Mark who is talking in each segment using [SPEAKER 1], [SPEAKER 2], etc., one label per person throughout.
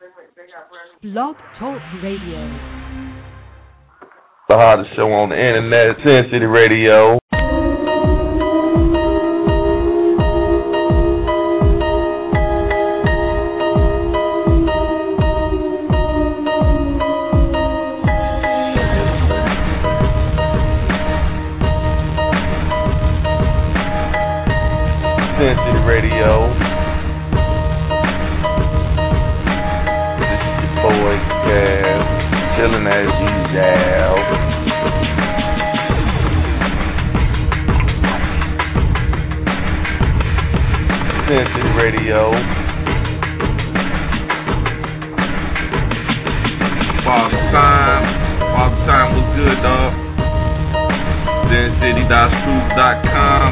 [SPEAKER 1] Blog Talk Radio.
[SPEAKER 2] The hottest show on the internet, Sin City Radio. Sin City Radio. This is your boy Cass, chilling as usual. Sin City Radio. Father Time was good, dog. SinCity.Schools.com.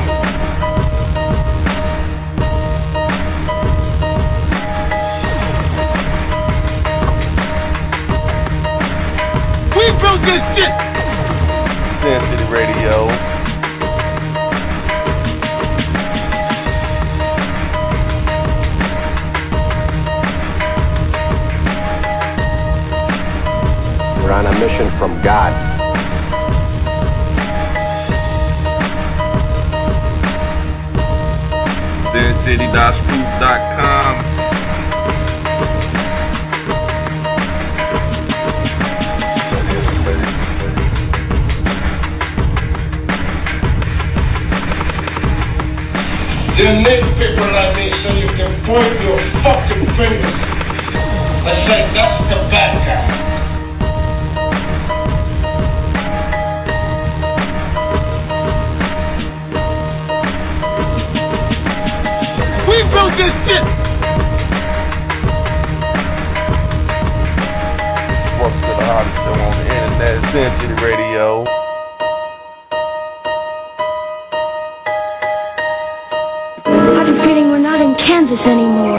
[SPEAKER 3] We built this shit.
[SPEAKER 2] Sin City Radio.
[SPEAKER 4] We're on a mission from God.
[SPEAKER 2] SinCity.Schools.com.
[SPEAKER 3] You nitpicker like me so you can point your fucking fingers and say that's the bad guy. We built this shit.
[SPEAKER 2] Welcome to the hottest show on the internet, Sin City Radio.
[SPEAKER 5] I have a feeling we're not in Kansas anymore.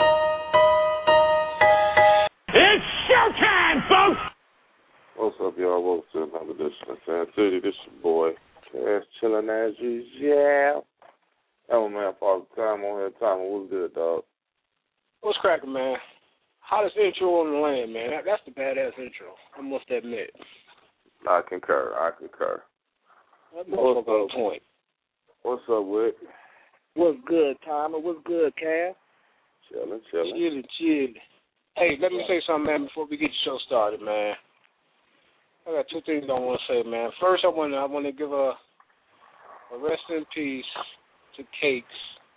[SPEAKER 3] It's showtime, folks.
[SPEAKER 2] What's up, y'all? Welcome to another edition of Sin City. This your boy, Cass, chilling as usual. Oh, man, Father Time on here. Time, what's good, dog?
[SPEAKER 6] What's cracking, man? Hottest intro on the land, man. That's the badass intro, I must admit.
[SPEAKER 2] I concur.
[SPEAKER 6] That motherfucker on point.
[SPEAKER 2] What's up, Wick?
[SPEAKER 6] What's good, Tommy? What's good, Cass?
[SPEAKER 2] Chilling.
[SPEAKER 6] Chilling. Hey, let me say something, man, before we get the show started, man. I got two things I want to say, man. First, I want to give a rest in peace to Cakes.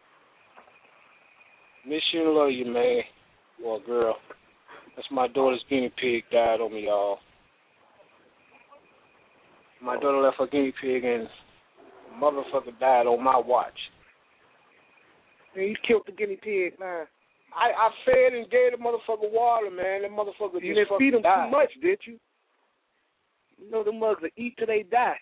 [SPEAKER 6] Miss you and love you, man. Well, girl, that's my daughter's guinea pig died on me, y'all. My daughter left her guinea pig and the motherfucker died on my watch. Man, you killed the guinea pig, man. I fed and gave the motherfucker water, man. That motherfucker
[SPEAKER 7] You
[SPEAKER 6] just
[SPEAKER 7] didn't feed them
[SPEAKER 6] died.
[SPEAKER 7] too much, did you? You know them mugs will eat till they die.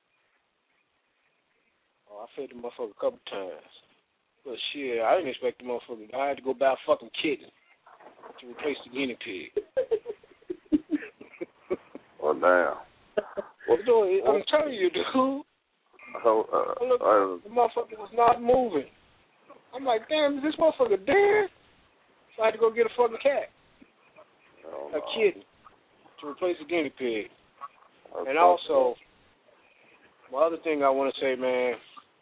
[SPEAKER 6] Oh, I fed the motherfucker a couple times. But shit, I didn't expect the motherfucker to die. I had to go buy a fucking kitten to replace the guinea pig.
[SPEAKER 2] Well, damn.
[SPEAKER 6] I'm telling you, dude. Look, the motherfucker was not moving. I'm like, damn, is this motherfucker dead? So I had to go get a fucking cat. A kitten to replace the guinea pig. And also, my other thing I want to say, man.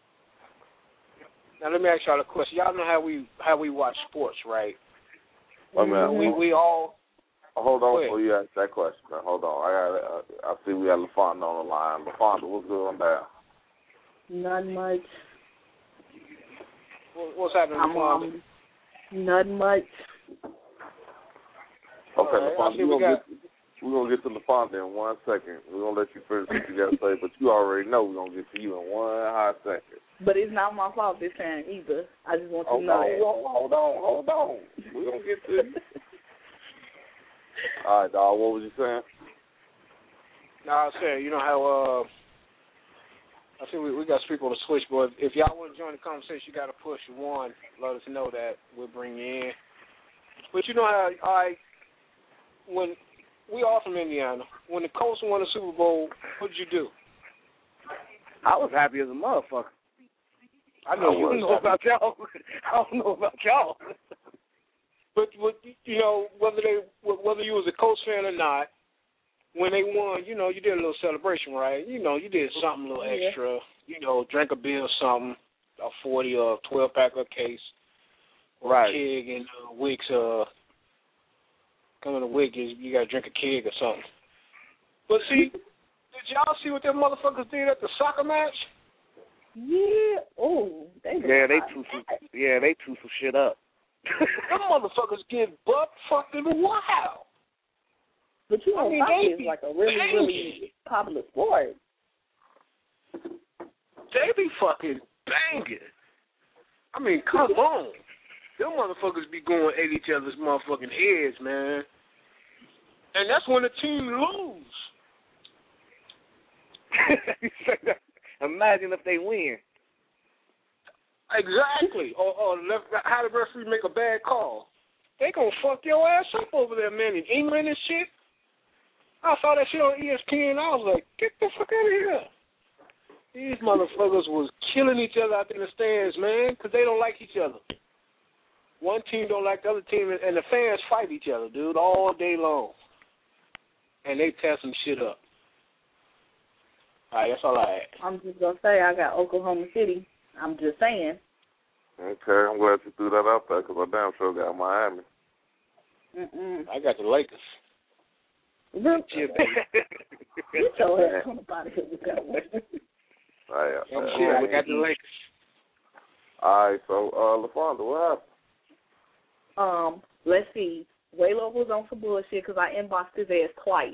[SPEAKER 6] Now let me ask y'all a question. Y'all know how we watch sports, right?
[SPEAKER 2] Wait a minute.
[SPEAKER 6] We all.
[SPEAKER 2] Hold on before you ask that question, man. Hold on. I see we got LaFonda on the line. LaFonda, what's going down?
[SPEAKER 8] Not much.
[SPEAKER 6] What's happening, LaFonda?
[SPEAKER 8] Not much.
[SPEAKER 2] Okay,
[SPEAKER 6] right,
[SPEAKER 2] LaFonda, we're going to get to LaFonda in 1 second. We're going to let you finish what you got to say, but you already know we're going to get to you in 1 hot second.
[SPEAKER 8] But it's not my fault this time either. I just want you to know that.
[SPEAKER 2] Hold on. We're going to get to you. All right, dog, what was you saying?
[SPEAKER 6] No, I was saying, you know how I think we got to speak on the switchboard. If y'all want to join the conversation, you got to push 1. Let us know that. We'll bring you in. But you know how when we all from Indiana, when the Colts won the Super Bowl, what did you do?
[SPEAKER 7] I was happy as a motherfucker.
[SPEAKER 6] I know you
[SPEAKER 7] don't know about y'all. I don't know about y'all.
[SPEAKER 6] But you know, whether you was a Colts fan or not, when they won, you know, you did a little celebration, right? You know, you did something a little extra. You know, drank a beer or something, a 40 or 12-pack or case.
[SPEAKER 7] Right.
[SPEAKER 6] Keg and Wicks, coming to Wicks, you got to drink a keg or something. But see, did y'all see what them motherfuckers did at the soccer match?
[SPEAKER 8] Yeah. Oh, they
[SPEAKER 7] threw some shit up.
[SPEAKER 6] Them motherfuckers get butt fucking wild.
[SPEAKER 8] But you know, soccer is like a really,
[SPEAKER 6] banging.
[SPEAKER 8] really popular sport.
[SPEAKER 6] They be fucking banging. I mean, come on. Them motherfuckers be going at each other's motherfucking heads, man. And that's when the team lose.
[SPEAKER 7] Imagine if they win.
[SPEAKER 6] Exactly. Or how the referee make a bad call. They gonna fuck your ass up over there, man, in England and shit. I saw that shit on ESPN. I was like, get the fuck out of here. These motherfuckers was killing each other out in the stands, man, because they don't like each other. One team don't like the other team, and the fans fight each other, dude, all day long. And they tear some shit up. All right, that's all I had.
[SPEAKER 8] I'm just going to say I got Oklahoma City. I'm just saying.
[SPEAKER 2] Okay, I'm glad you threw that out there because I damn sure got Miami.
[SPEAKER 6] I got the Lakers.
[SPEAKER 8] Get your ass on the body with that one.
[SPEAKER 6] We got the Lakers.
[SPEAKER 2] All right, so, LaFonda, what happened?
[SPEAKER 8] Let's see. Waylo was on some bullshit because I inboxed his ass twice.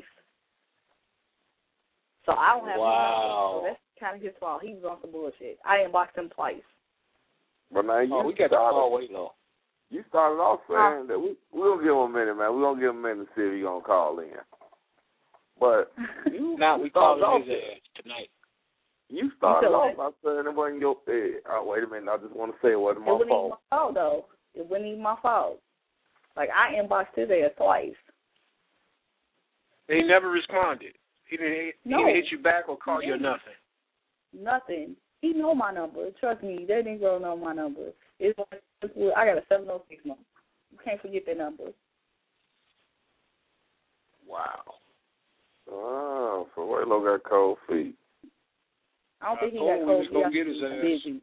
[SPEAKER 8] So I don't have any numbers, so that's kind of his fault. He was on some bullshit. I inboxed him twice.
[SPEAKER 2] But now
[SPEAKER 6] we got the call Waylo.
[SPEAKER 2] You started off saying that we're going to give him a minute, man. We're going to give him a minute to see if he's going to call in. But
[SPEAKER 6] now we called his ass tonight.
[SPEAKER 2] You started off by saying it wasn't your wait a minute, I just want to say it wasn't my fault.
[SPEAKER 8] It wasn't even my fault, though. It wasn't even my fault. Like, I inboxed his ass twice.
[SPEAKER 6] He never responded. He didn't hit you back or call you or nothing.
[SPEAKER 8] Nothing. He know my number. Trust me, that Negro know my number. It's like, I got a 706 number. You can't forget that number.
[SPEAKER 6] Wow.
[SPEAKER 2] Oh, so Waylo got cold feet.
[SPEAKER 8] I don't think he got cold feet.
[SPEAKER 6] Gonna get his ass. Busy.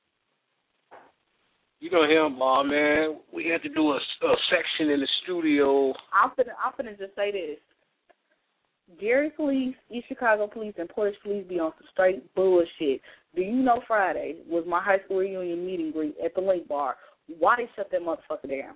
[SPEAKER 6] You know him, man. We had to do a section in the studio.
[SPEAKER 8] I'm finna just say this. Gary Police, East Chicago Police, and Portage Police be on some straight bullshit. Do you know Friday was my high school reunion meet and greet at the Link Bar? Why they shut that motherfucker down?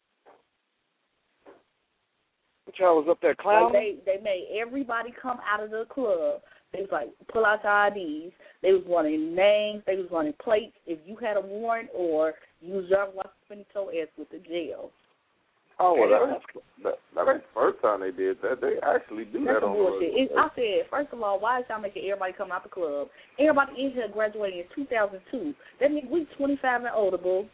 [SPEAKER 7] But y'all was up there clowning?
[SPEAKER 8] Like they made everybody come out of the club. They was like, pull out your IDs. They was running names. They was running plates. If you had a warrant or you was driving while spending your ass with the jail.
[SPEAKER 2] Oh, well, that's the first time they did that. They actually do that on
[SPEAKER 8] bullshit. I said, first of all, why is y'all making everybody come out the club? Everybody in here graduated in 2002. That means we 25 and older, boo.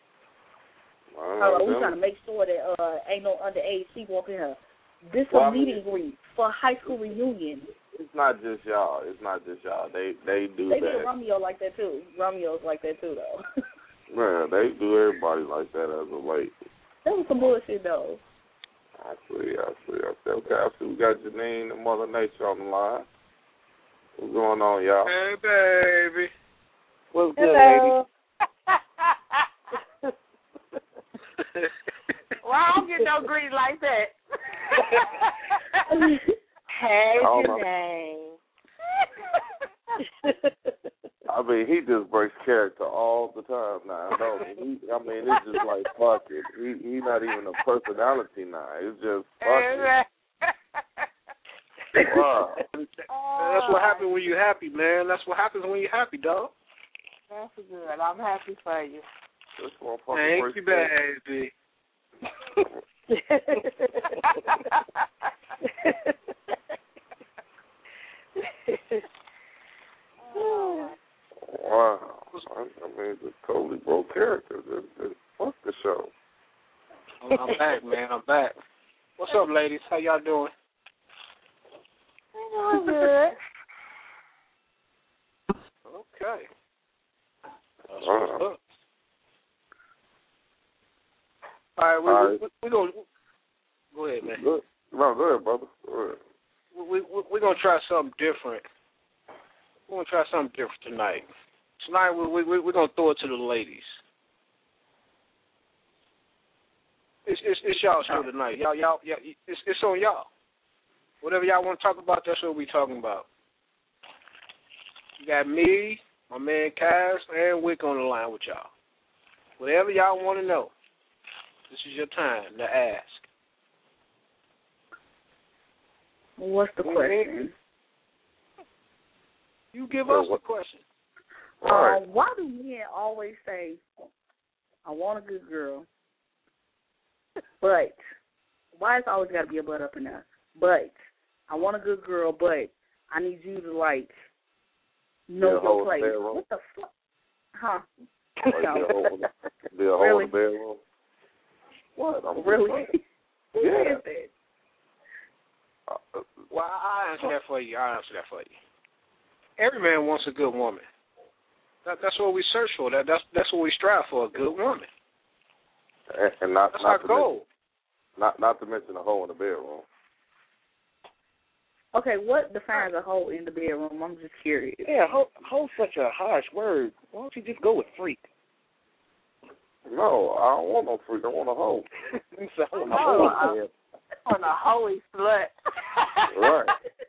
[SPEAKER 8] We trying to make sure that ain't no underage people up in here. This is a meet and greet for a high school reunion.
[SPEAKER 2] It's not just y'all. They do that.
[SPEAKER 8] They do Romeo like that, too. Romeo's like that, too, though.
[SPEAKER 2] Man, they do everybody like that as of late.
[SPEAKER 8] That was some bullshit, though.
[SPEAKER 2] I see. Okay, I see we got Janine and Mother Nature on the line. What's going on, y'all?
[SPEAKER 6] Hey, baby.
[SPEAKER 7] What's good, baby?
[SPEAKER 1] Well, I don't get no greeting like that. Hey, Janine.
[SPEAKER 2] I mean, he just breaks character all the time now, don't he? It's just like, fuck it. He's not even a personality now. It's just, fuck it. Wow.
[SPEAKER 6] That's what happens when you're happy, man. That's what happens when you're happy, dog.
[SPEAKER 1] That's good. I'm happy for you.
[SPEAKER 6] Thank you, baby.
[SPEAKER 2] Wow. It's totally broke character. Fuck the show.
[SPEAKER 6] I'm back, man. I'm back. What's up, ladies? How y'all doing?
[SPEAKER 1] I'm good.
[SPEAKER 6] Okay. That's what's up. All right, we're going to go ahead, man.
[SPEAKER 2] Go ahead, brother. Go ahead.
[SPEAKER 6] We're going to try something different. We're going to try something different tonight. Tonight, we're going to throw it to the ladies. It's y'all show tonight. Y'all, it's on y'all. Whatever y'all want to talk about, that's what we're talking about. You got me, my man Kaz, and Wick on the line with y'all. Whatever y'all want to know, this is your time to ask.
[SPEAKER 8] What's the question?
[SPEAKER 6] You give us the question.
[SPEAKER 8] Why do men always say, I want a good girl, but, why it's always got to be a but up in there? But, I want a good girl, but I need you to, like, know your place. What the fuck? Huh?
[SPEAKER 2] Be a hole in the bedroom? What?
[SPEAKER 8] Really?
[SPEAKER 2] Yeah.
[SPEAKER 6] Well, I'll answer that for you. Every man wants a good woman. That's what we search for. That's what we strive for, a good woman.
[SPEAKER 2] And that's our goal. Not to mention a hole in the bedroom.
[SPEAKER 8] Okay, what defines a hole in the bedroom? I'm just curious.
[SPEAKER 7] Yeah, hole's such a harsh word. Why don't you just go with freak?
[SPEAKER 2] No, I don't want no freak. I want a hoe.
[SPEAKER 1] On a holy slut.
[SPEAKER 2] Right.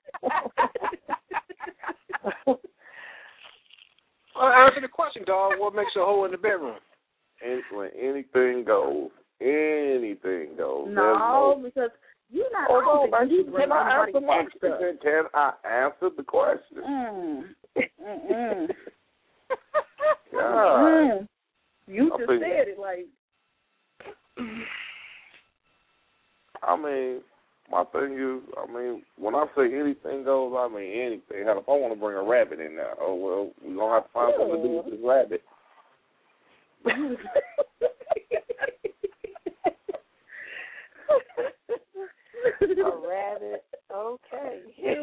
[SPEAKER 6] Answer the question, dog. What makes a hole in the bedroom?
[SPEAKER 2] When anything goes. Anything goes.
[SPEAKER 8] No, because you're not.
[SPEAKER 2] Can I answer my question? Can I answer the question? God.
[SPEAKER 8] You just said it like.
[SPEAKER 2] I mean, my thing is, when I say anything goes, I mean anything. Hell, if I want to bring a rabbit in there, oh, well, we're going to have to find something to do with this rabbit.
[SPEAKER 1] A rabbit, okay.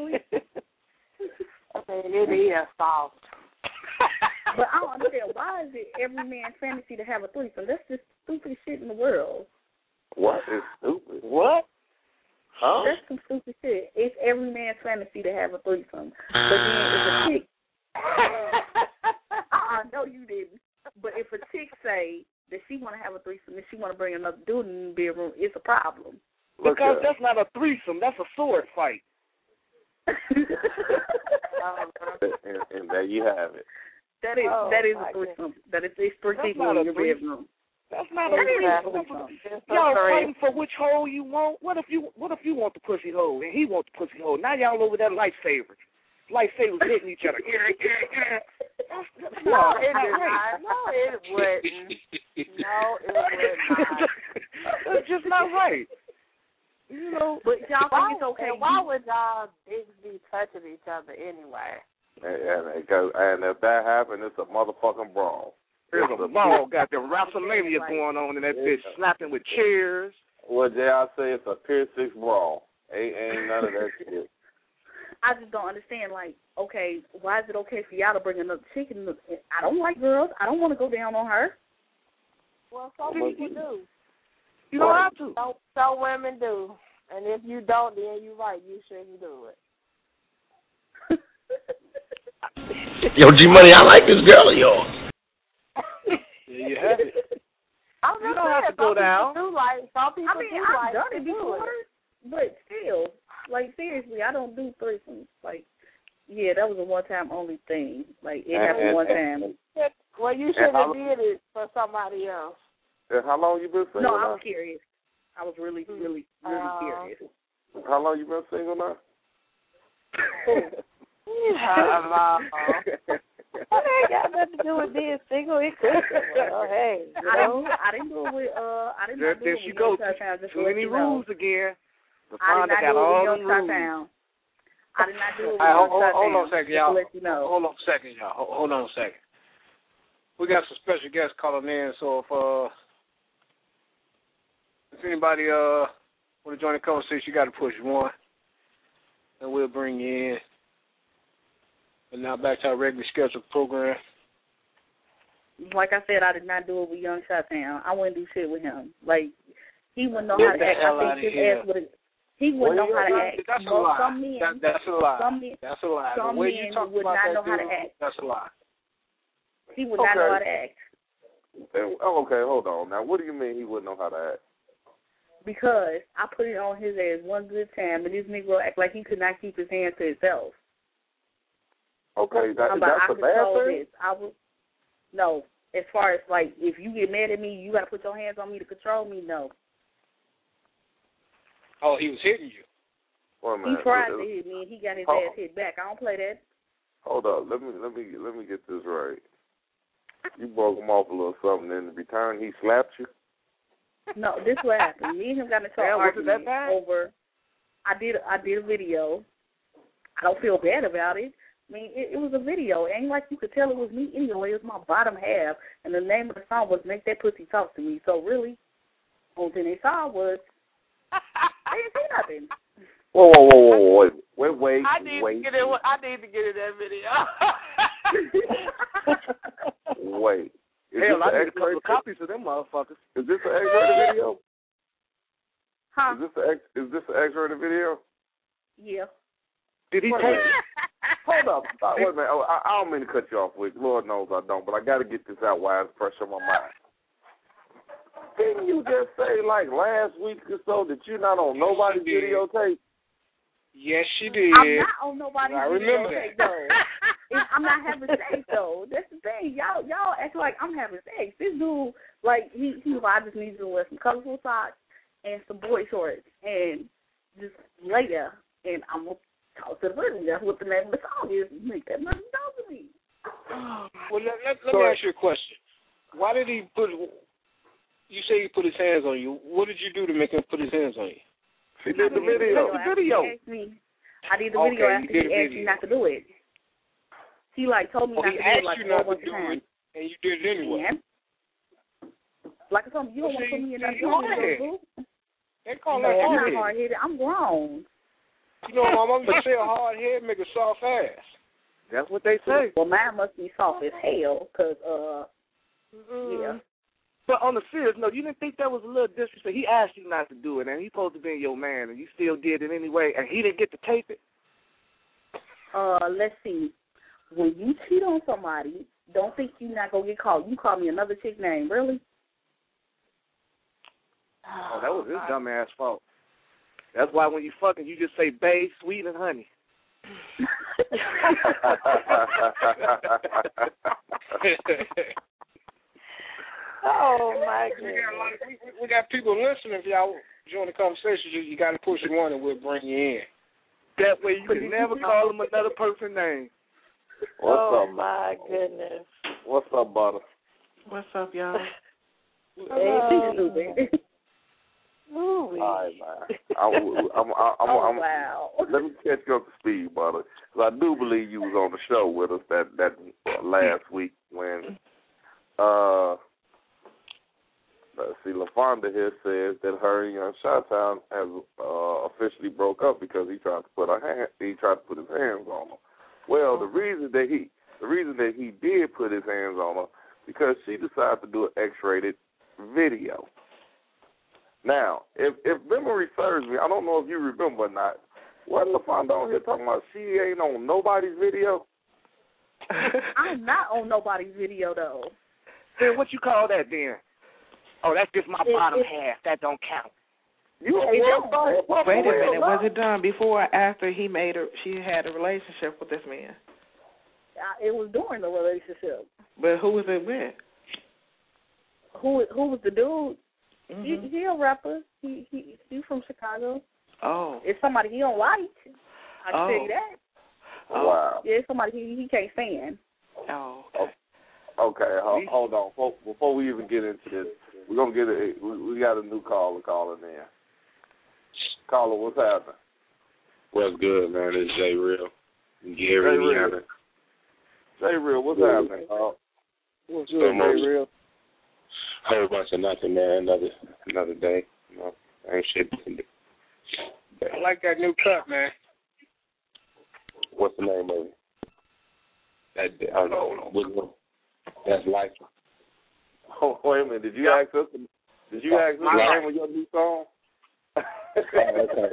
[SPEAKER 1] It is soft.
[SPEAKER 8] But I don't understand, why is it every man's fantasy to have a threesome? That's just stupid shit in the world.
[SPEAKER 2] What is stupid?
[SPEAKER 7] What?
[SPEAKER 2] Huh?
[SPEAKER 8] That's some stupid shit. It's every man's fantasy to have a threesome. But then if a chick... no, you didn't. But if a chick say that she want to have a threesome and she want to bring another dude in the bedroom, it's a problem.
[SPEAKER 7] Because that's not a threesome. That's a sword fight.
[SPEAKER 2] And there you have it.
[SPEAKER 8] That is a threesome. That is three people in your bedroom.
[SPEAKER 7] That's not a threesome. Y'all fighting for which hole you want. What if you want the pussy hole and he wants the pussy hole? Now y'all over there lightsabers. Lightsabers hitting each other.
[SPEAKER 1] No, it wouldn't. No, it wouldn't not.
[SPEAKER 7] That's just not right. You know,
[SPEAKER 8] but y'all think it's okay.
[SPEAKER 1] Why would y'all dicks be touching each other anyway?
[SPEAKER 2] And if that happened, it's a motherfucking brawl.
[SPEAKER 7] There's a brawl. Got the WrestleMania going on in that bitch, slapping with chairs.
[SPEAKER 2] Well, Jay, I say it's a Pier 6 brawl. Ain't none of that shit.
[SPEAKER 8] I just don't understand. Like, okay, why is it okay for y'all to bring another chick in? I don't like girls. I don't want to go down on her.
[SPEAKER 1] Well, some people do.
[SPEAKER 7] You don't have to.
[SPEAKER 1] Some women do. And if you don't, then you're right. You shouldn't do it.
[SPEAKER 3] Yo, G-Money, I like this girl of yours.
[SPEAKER 6] There you have it.
[SPEAKER 1] You
[SPEAKER 7] don't have to go down.
[SPEAKER 1] Some people
[SPEAKER 8] I've done it before, but still, like, seriously, I don't do threesomes. Like, yeah, that was a one-time only thing. Like, it happened one time.
[SPEAKER 1] Well, you should have did it for somebody else.
[SPEAKER 2] And how long you been single now?
[SPEAKER 8] No, I was curious. I was really curious.
[SPEAKER 2] How long you been single now?
[SPEAKER 1] That ain't got nothing to do with being single. It could. Well, hey,
[SPEAKER 8] I didn't do it with. I didn't do it with.
[SPEAKER 7] There she goes. Too many rules again.
[SPEAKER 8] I did not do it with your touchdown. I did not do it with your touchdown.
[SPEAKER 6] Hold on a second, y'all.
[SPEAKER 8] Hold on
[SPEAKER 6] a second. We got some special guests calling in, so if anybody want to join the conversation, you got to push 1, and we'll bring you in. And now back to our regularly scheduled program.
[SPEAKER 8] like I said, I did not do it with Young Chi-Town. I wouldn't do shit with him. Like, he wouldn't know how to act. I think his ass would have. He wouldn't know how to act.
[SPEAKER 6] That's a lie.
[SPEAKER 8] Some men,
[SPEAKER 6] that's a lie.
[SPEAKER 8] That's a lie.
[SPEAKER 6] The way you talk
[SPEAKER 8] would
[SPEAKER 6] about
[SPEAKER 8] not
[SPEAKER 6] that
[SPEAKER 8] know how to
[SPEAKER 6] dude,
[SPEAKER 8] act.
[SPEAKER 6] That's a lie.
[SPEAKER 8] He would not know how to act.
[SPEAKER 2] Okay, hold on. Now, what do you mean he wouldn't know how to act?
[SPEAKER 8] Because I put it on his ass one good time, and this Negro act like he could not keep his hands to himself.
[SPEAKER 2] Okay, that's a bad thing?
[SPEAKER 8] No. As far as, like, if you get mad at me, you got to put your hands on me to control me, no.
[SPEAKER 6] Oh, he was hitting you.
[SPEAKER 2] He
[SPEAKER 8] tried to hit me, and he got his ass hit back. I don't play that.
[SPEAKER 2] Hold up. Let me get this right. You broke him off a little something, and in return he slapped you?
[SPEAKER 8] No, this is what happened. Me and him got into an argument over. I did a video. I don't feel bad about it. I mean, it was a video. It ain't like you could tell it was me anyway. It was my bottom half, and the name of the song was "Make That Pussy Talk to Me." So really, only thing they saw was I didn't see nothing.
[SPEAKER 2] Whoa! Wait!
[SPEAKER 1] I need to get in that video.
[SPEAKER 2] Wait.
[SPEAKER 7] Hell, I need a couple of copies of them motherfuckers.
[SPEAKER 2] Is this an X-rated video?
[SPEAKER 8] Huh?
[SPEAKER 2] Is this an X-rated video?
[SPEAKER 8] Yeah.
[SPEAKER 7] Did he take it?
[SPEAKER 2] Hold up. Wait a minute. I don't mean to cut you off, Wick. Lord knows I don't, but I got to get this out while it's fresh on my mind. Didn't you just say, like, last week or so that you're not on nobody's videotape?
[SPEAKER 6] Yes, she did.
[SPEAKER 8] I'm not on nobody's
[SPEAKER 6] videotape,
[SPEAKER 8] though. I'm not having sex, though. That's the thing. Y'all act like I'm having sex. This dude, like, he I just need to wear some colorful socks and some boy shorts and just lay there, and I'm going to talk to the person. That's what the name of the song is. Make that money talk to me.
[SPEAKER 6] Well, let me ask you a question. Why did he put... You say he put his hands on you. What did you do to make him put his hands on you?
[SPEAKER 2] He did the video.
[SPEAKER 8] I did the video after he asked me not to do it. He, like, told me not to do it, like, a bunch of times.
[SPEAKER 6] And you did it anyway.
[SPEAKER 8] And, like I told him, you don't want to put me in that video.
[SPEAKER 6] They call that hard-headed.
[SPEAKER 8] I'm not hard-headed. I'm grown.
[SPEAKER 6] You know, my mom used to say a hard head make a soft ass.
[SPEAKER 7] That's what they say.
[SPEAKER 8] Well, mine must be soft as hell, because, yeah.
[SPEAKER 7] But on the serious note, you didn't think that was a little disrespect? He asked you not to do it, and he's supposed to be your man, and you still did it anyway, and he didn't get to tape it?
[SPEAKER 8] Let's see. When you cheat on somebody, don't think you're not going to get caught. You call me another chick name, really?
[SPEAKER 7] Oh, that was his dumb ass fault. That's why when you fucking, you just say babe, sweet, and honey.
[SPEAKER 1] Oh, my goodness.
[SPEAKER 6] We got people listening. If y'all join the conversation, you got to push one and we'll bring you in.
[SPEAKER 7] That way you can never call them another person's name.
[SPEAKER 1] Oh, my goodness.
[SPEAKER 2] What's up, Butter?
[SPEAKER 9] What's up, y'all?
[SPEAKER 2] All right, man.
[SPEAKER 8] Wow.
[SPEAKER 2] Let me catch you up to speed, Butter. Because I do believe you was on the show with us that last week when, let's see, LaFonda here says that her and Young Chi-Town has officially broke up because he tried to put his hands on her. Well, the reason that he did put his hands on her because she decided to do an X-rated video. Now, if memory serves me, I don't know if you remember or not, wasn't LaFonda on here talking about she ain't on nobody's video?
[SPEAKER 8] I'm not on nobody's video, though.
[SPEAKER 7] Then what you call that, then? Oh, that's just my bottom half. That don't count.
[SPEAKER 9] Wait a minute. Was it done before or after she had a relationship with this man?
[SPEAKER 8] It was during the relationship.
[SPEAKER 9] But who was it with?
[SPEAKER 8] Who was the dude?
[SPEAKER 9] Mm-hmm.
[SPEAKER 8] He a rapper. He from Chicago.
[SPEAKER 9] Oh.
[SPEAKER 8] It's somebody he don't like. I can tell you that.
[SPEAKER 2] Oh. Wow.
[SPEAKER 8] Yeah, it's somebody he can't stand.
[SPEAKER 9] Oh.
[SPEAKER 2] Okay, hold on. Before we even get into this, we're gonna we got a new caller calling in. Caller, what's happening?
[SPEAKER 10] What's good, man? It's J Real. Gary Indiana.
[SPEAKER 2] J Real, what's happening?
[SPEAKER 6] What's good, J Real?
[SPEAKER 10] Whole bunch of nothing, man. Another day. You know, ain't shit to do.
[SPEAKER 6] I like that new cut, man.
[SPEAKER 10] What's the name of it? I don't know. That's Life.
[SPEAKER 2] Oh, wait a minute. Did you ask us? Did you ask us the name of your new song?
[SPEAKER 10] Okay.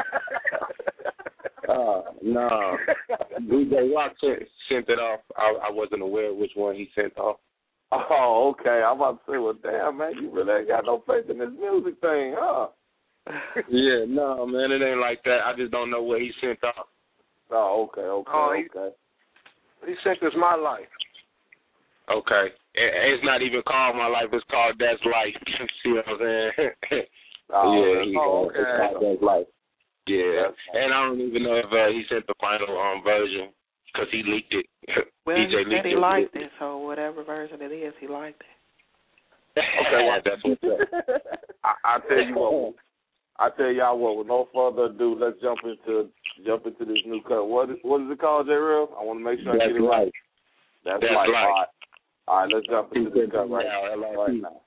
[SPEAKER 10] No. DJ Rock sent it off. I wasn't aware of which one he sent off.
[SPEAKER 2] Oh, okay. I'm about to say, well, damn, man, you really ain't got no faith in this music thing, huh?
[SPEAKER 10] Yeah, no, man, it ain't like that. I just don't know what he sent off.
[SPEAKER 2] Oh, okay.
[SPEAKER 6] He sent us My Life.
[SPEAKER 10] Okay. It's not even called My Life. It's called That's Life. See what I'm saying?
[SPEAKER 2] Okay.
[SPEAKER 10] It's called That's Life. Yeah. And I don't even know if he sent the final version because he leaked it.
[SPEAKER 9] Well,
[SPEAKER 10] DJ
[SPEAKER 9] he said he liked it, so whatever version it is, he liked it.
[SPEAKER 2] Okay, well,
[SPEAKER 10] that's what's up.
[SPEAKER 2] I tell you what. I tell y'all what. With no further ado, let's jump into this new cut. What is it called, J-Real? I want to make sure I get it right. That's life. All right, let's jump into this cut right now.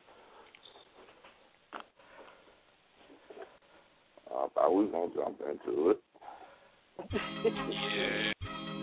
[SPEAKER 2] I thought we was gonna jump into it.
[SPEAKER 11] Yeah.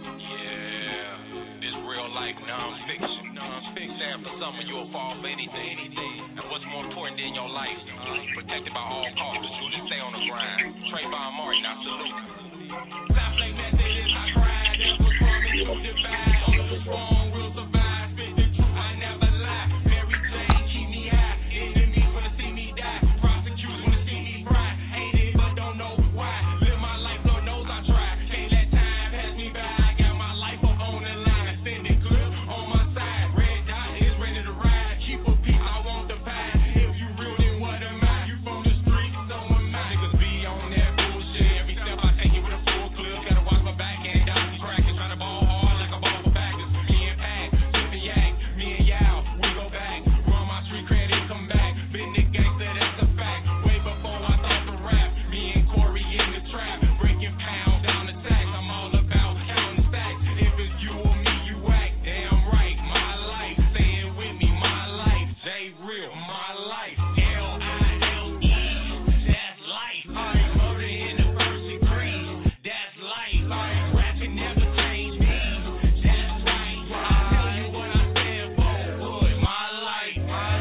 [SPEAKER 11] This real life non-fiction. Stand for something, you'll fall for anything. And what's more important than your life? Protected by all costs. Truly stay on the grind. Trayvon Martin, I salute. Stop like method is I cried. Never promise you divide. Only strong will survive. Spit the truth, I never lie. Mary Jane, keep me high. Enemies wanna see me die. Prosecutors wanna see me cry. Hate it, but don't know why. Live my life, Lord knows I try. Can't let time pass me by. I got my life up on the line. Send it clear on my side. Red dot is ready to ride. Keep a piece, I want the pie. If you real, then what am I? You from the street, so am I. Niggas be on that bullshit. Every step I take it with a full clip. Gotta watch my back and down these crackers. Trying to ball hard like a ball for backers. Me and Pac, Tippy Yak, me and Yao, we go back. Run my street credit, come back. Been the gangster, that's a fact. Way before I thought the rap. Me and Corey in the trap. Breaking pounds down the tax. I'm all about counting stacks. If it's you or me, you act damn right. My life, say it with me, my life. J-Real, my life. L-I-L-E, that's life. I'm murder in the first degree. That's life. Rapping never changed me. That's right. I tell you what I stand for. Good, my life.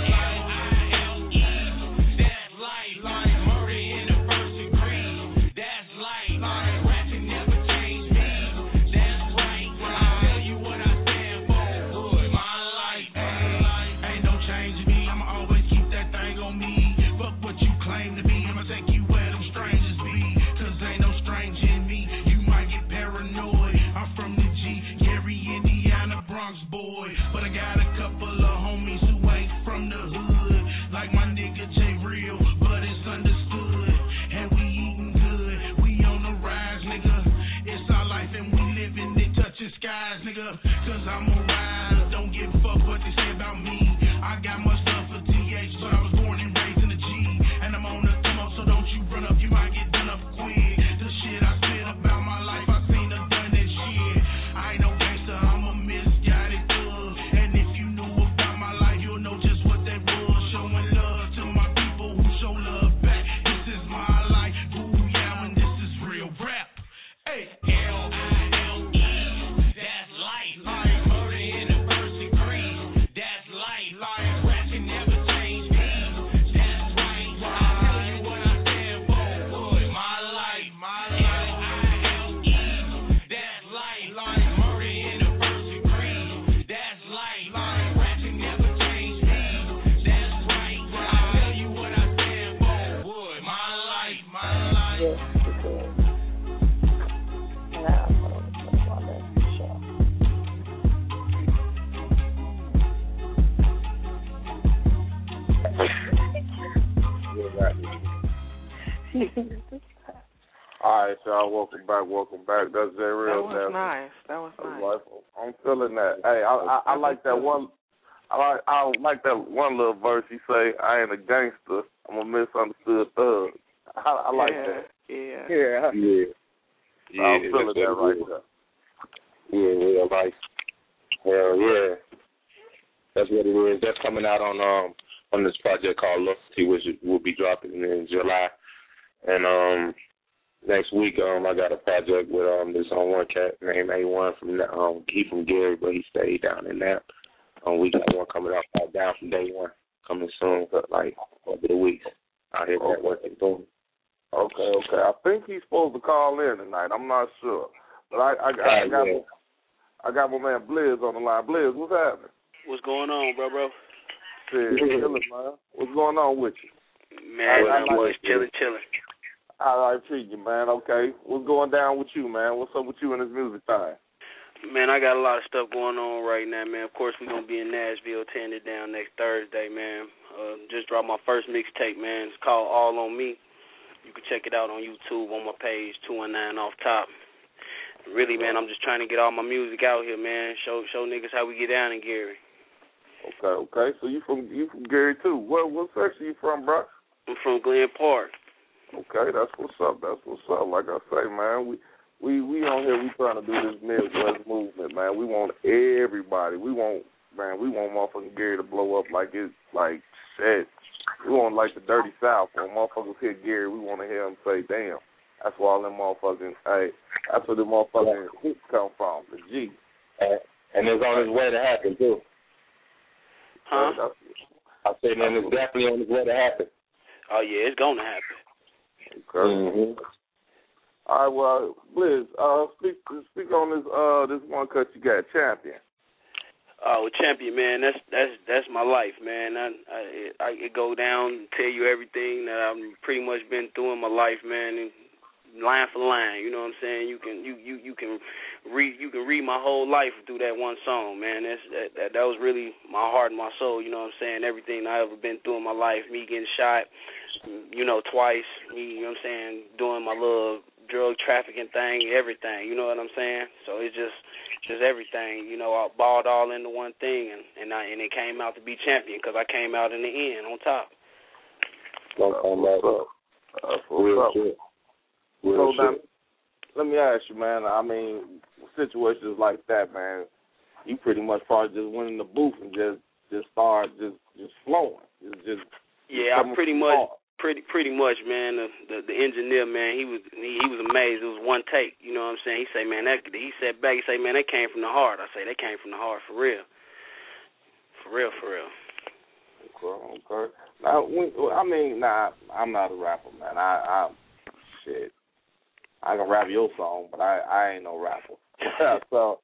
[SPEAKER 11] L-I-L-E, that's life. Murder in the first degree. That's life. Rapping never changed me. That's right. I tell you what I stand for. Good, my life. Ain't no change in me. I'ma always keep that thing on me. Fuck what you claim to be. I'ma take you where them strangers be. Cause ain't no strange in me. You might get paranoid. I'm from the G, Gary, Indiana, Bronx boy. But I got a couple of homies who ain't from the hood. Like my nigga J-Real, but it's understood. And we eating good. We on the rise, nigga. It's our life and we living it, touching skies, nigga. Cause I'm a rise. Don't give a fuck what they say about me. I got much love for TH, but I was born and raised in the G. And I'm on the come up, so don't you run up. You might get done up quick. The shit I said about my life, I seen her done that shit. I ain't no gangster, I'm a misguided thug. And if you knew about my life, you'll know just what that was. Showing love to my people who show love back. This is my life, booyah, and this is real rap. Hey, L-I-L-E, that's life. Murder in the first degree, that's life. Rapping never changed me, that's right. I tell you what I stand for. Good, my life. L-I-L-E, that's life. Murder in the first degree, that's life. Rapping never changed me, that's right. I tell you what I stand for. Good, my life.
[SPEAKER 1] Yes, because now I'm going to put on that show.
[SPEAKER 2] All right, y'all. Welcome back. That's J-Real.
[SPEAKER 9] That was nice.
[SPEAKER 2] I'm feeling that. Hey, I like that one. I like that one little verse. You say, "I ain't a gangster. I'm a misunderstood thug." I like that.
[SPEAKER 9] Yeah.
[SPEAKER 2] I'm feeling that right there.
[SPEAKER 10] Yeah, real life. Hell yeah. That's what it is. That's coming out on this project called Loyalty, which will be dropping in July. And next week, I got a project with this one cat named A1 from he from Gary, but he stayed down in that. We got one coming out down from day one, coming soon, like over the weeks. Out here working doing.
[SPEAKER 2] Okay. I think he's supposed to call in tonight. I'm not sure, but I got my man Blizz on the line. Blizz, what's happening?
[SPEAKER 12] What's going on, bro?
[SPEAKER 2] Shit, chilling, man. What's going on with you?
[SPEAKER 12] Man, I'm just chilling.
[SPEAKER 2] All right, treat you, man. Okay, what's going down with you, man? What's up with you and this music time?
[SPEAKER 12] Man, I got a lot of stuff going on right now, man. Of course, we're going to be in Nashville, tearing it down next Thursday, man. Just dropped my first mixtape, man. It's called All On Me. You can check it out on YouTube on my page, 219 off top. Really, man, I'm just trying to get all my music out here, man. Show niggas how we get down in Gary.
[SPEAKER 2] Okay. So you from Gary too? What section you from, bro?
[SPEAKER 12] I'm from Glen Park.
[SPEAKER 2] Okay, that's what's up. Like I say, man, we on here. We trying to do this Midwest movement, man. We want everybody. We want motherfucking Gary to blow up like it's like shit. We want like the dirty South. When motherfuckers hit Gary, we want to hear them say, "Damn." That's where all them motherfucking, that's where the motherfucking hits come from, the G.
[SPEAKER 10] And it's on its way to happen, too.
[SPEAKER 12] Huh?
[SPEAKER 10] I said, man, it's definitely on its way to happen.
[SPEAKER 12] Oh, yeah, it's going to happen.
[SPEAKER 2] Okay. Mm-hmm. All right, well, Blizz, speak on this one cut you got, Champion.
[SPEAKER 12] Oh, Champion, man, that's my life, man. I go down and tell you everything that I've pretty much been through in my life, man, and line for line, you know what I'm saying? You can read my whole life through that one song, man. That was really my heart and my soul, you know what I'm saying? Everything I ever been through in my life, me getting shot, twice, me, you know what I'm saying, doing my little drug trafficking thing, everything, you know what I'm saying? So it's just everything, I balled all into one thing, and it came out to be Champion because I came out in the end on top.
[SPEAKER 2] So now, let me ask you, man. I mean, situations like that, man. You pretty much probably just went in the booth and just start just flowing.
[SPEAKER 12] I'm pretty much, man. The engineer, man. He was amazed. It was one take. You know what I'm saying? He said, man, that came from the heart. I say that came from the heart for real. For real.
[SPEAKER 2] Okay. Now, I'm not a rapper, man. Shit. I can rap your song, but I ain't no rapper. So,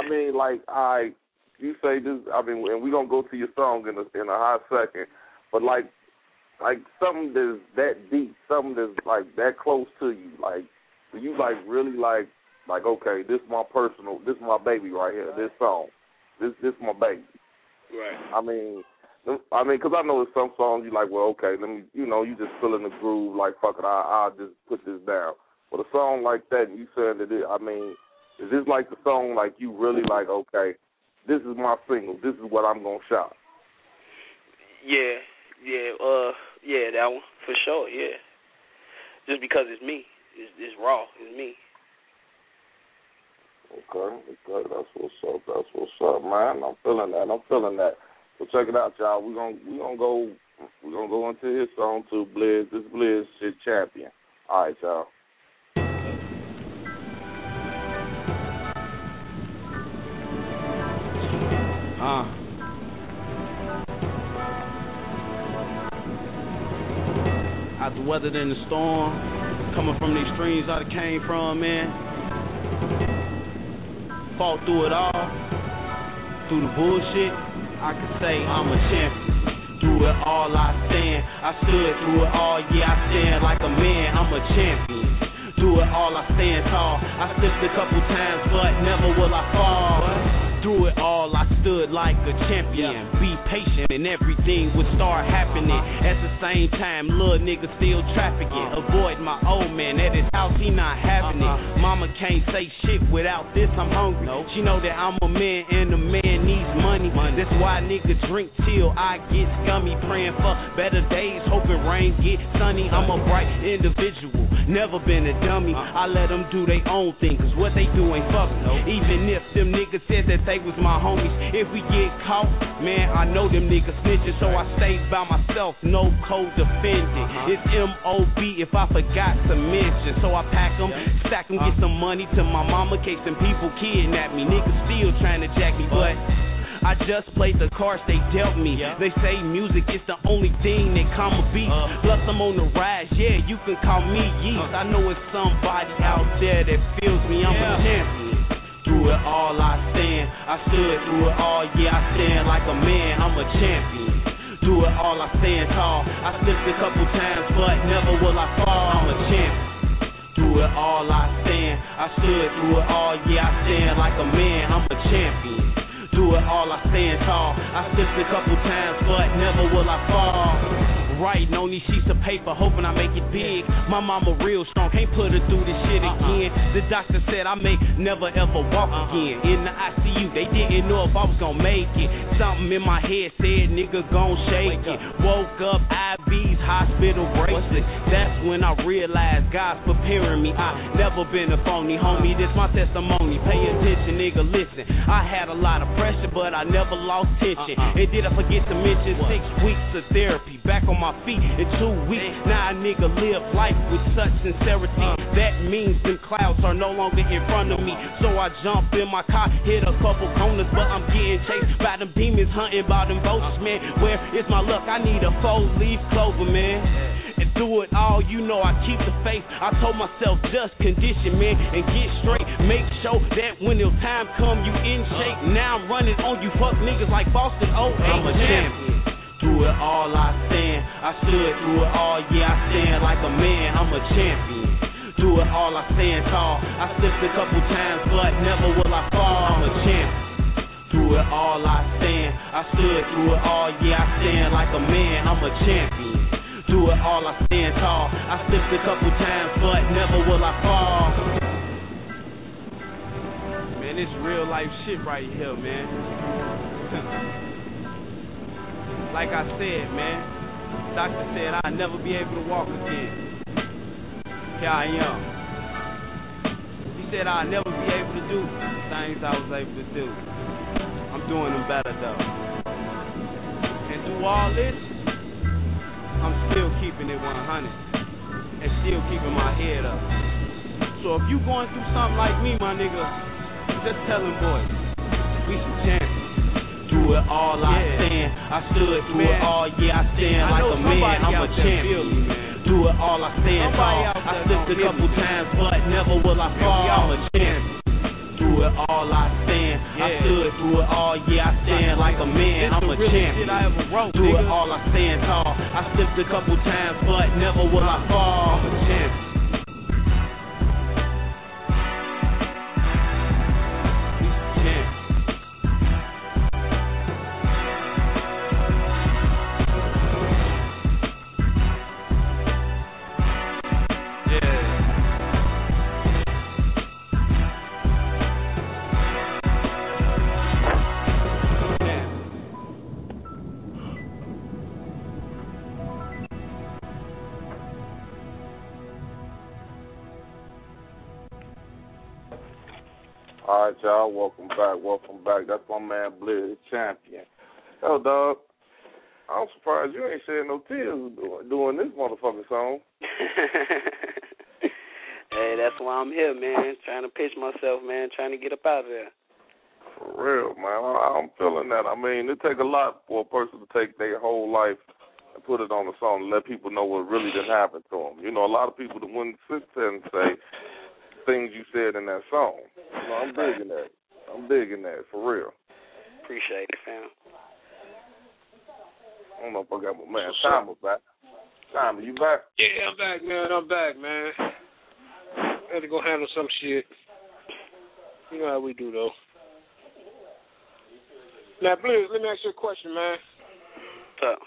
[SPEAKER 2] you say this, and we're going to go to your song in a hot second, but like something that's that deep, something that's like that close to you, like, do you like really like, okay, this is my baby right here, this song, this my baby.
[SPEAKER 12] Right.
[SPEAKER 2] Because I know there's some songs you like, well, okay, let me, you just fill in the groove, like, fuck it, I'll just put this down. But a song like that, and you saying that is this like the song like you really like, okay, this is my single, this is what I'm going to shout?
[SPEAKER 12] Yeah, that one, for sure, yeah. Just because it's me, it's raw, it's me.
[SPEAKER 2] Okay, that's what's up, man. I'm feeling that. So check it out, y'all. We're gonna go into his song too, Blizz. This Blizz shit Champion. All right, y'all.
[SPEAKER 13] After weathered in the storm, coming from the extremes I came from, man. Fought through it all, through the bullshit. I can say I'm a champion. Through it all I stand. I stood through it all, yeah, I stand like a man. I'm a champion. Through it all I stand tall. I slipped a couple times, but never will I fall. Through it all I stood like a champion. Be patient and everything would start happening. At the same time, little nigga still trafficking. Avoid my old man at his house, he not having it. Mama can't say shit without this, I'm hungry. She know that I'm a man and a man needs money. That's why nigga drink till I get scummy. Praying for better days, hoping rain get sunny. I'm a bright individual, never been a dummy. I let them do their own thing, cause what they do ain't fucking. Even if them niggas said that they was my homies, if we get caught, man, I know them niggas snitching, so I stay by myself, no co-defendant. It's M.O.B. if I forgot to mention, so I pack them, stack them, get some money to my mama, case them people kidnap me. Niggas still trying to jack me, but I just played the cards they dealt me. They say music is the only thing that calm a beat. Plus I'm on the rise, yeah, you can call me Yeast. I know it's somebody out there that feels me, I'm a champion. Through it all I stand, I stood through it all, yeah, I stand like a man, I'm a champion. Through it all I stand tall, I slipped a couple times, but never will I fall, I'm a champion. Through it all I stand, I stood through it all, yeah, I stand like a man, I'm a champion. Through it all I stand tall, I slipped a couple times, but never will I fall. Writing on these sheets of paper, hoping I make it big. My mama real strong, can't put her through this shit again. The doctor said I may never ever walk again. In the ICU, they didn't know if I was gonna make it. Something in my head said, nigga, gon' shake it. Woke up, IVs, hospital bracelets. That's when I realized God's preparing me. I never been a phony, homie, this my testimony. Pay attention, nigga, listen. I had a lot of pressure, but I never lost tension. And did I forget to mention 6 weeks of therapy? Back on my feet in 2 weeks. Now a nigga live life with such sincerity. That means them clouds are no longer in front of me. So I jump in my car, hit a couple corners, but I'm getting chased by them demons, hunting by them vultures, man. Where is my luck? I need a 4-leaf clover, man. And through it all, you know I keep the faith. I told myself just condition, man, and get straight. Make sure that when the time come, you in shape. Now I'm running on you fuck niggas like Boston 08. I'm a champion. Through it all I stand, I stood through it all, yeah, I stand like a man, I'm a champion. Through it all I stand tall, I slipped a couple times, but never will I fall, I'm a champion. Through it all I stand, I stood through it all, yeah, I stand like a man, I'm a champion. Through it all I stand tall, I slipped a couple times, but never will I fall. Man, it's real life shit right here, man. Like I said, man, doctor said I'd never be able to walk again. Here I am. He said I'd never be able to do things I was able to do. I'm doing them better, though. And through all this, I'm still keeping it 100 and still keeping my head up. So if you going through something like me, my nigga, just tell them, boys, we some champions. Through it all I stand, I stood through it all, yeah, I stand like a man, I'm a champion. Through it all I stand tall, I slipped a couple times, but never will I fall, I'm a champion. Through it all I stand, I stood through it all, yeah, I stand like a man, I'm a champion. Through it all I stand tall, I slipped a couple times, but never will I fall, I'm a champion.
[SPEAKER 2] All right, y'all, welcome back. That's my man Blizz, champion. Yo, dog, I'm surprised you ain't shedding no tears doing this motherfucking song.
[SPEAKER 12] Hey, that's why I'm here, man, trying to pitch myself, man, trying to get up out of there.
[SPEAKER 2] For real, man, I'm feeling that. I mean, it takes a lot for a person to take their whole life and put it on a song and let people know what really did happen to them. You know, a lot of people that wouldn't sit there and say things you said in that song. You know, I'm digging that, for real.
[SPEAKER 12] Appreciate it, fam.
[SPEAKER 2] I don't know if I got my man Timer back. Timer, you back?
[SPEAKER 6] Yeah, I'm back, man. I had to go handle some shit. You know how we do, though. Now, Blizz, let me ask you a question, man.
[SPEAKER 12] What's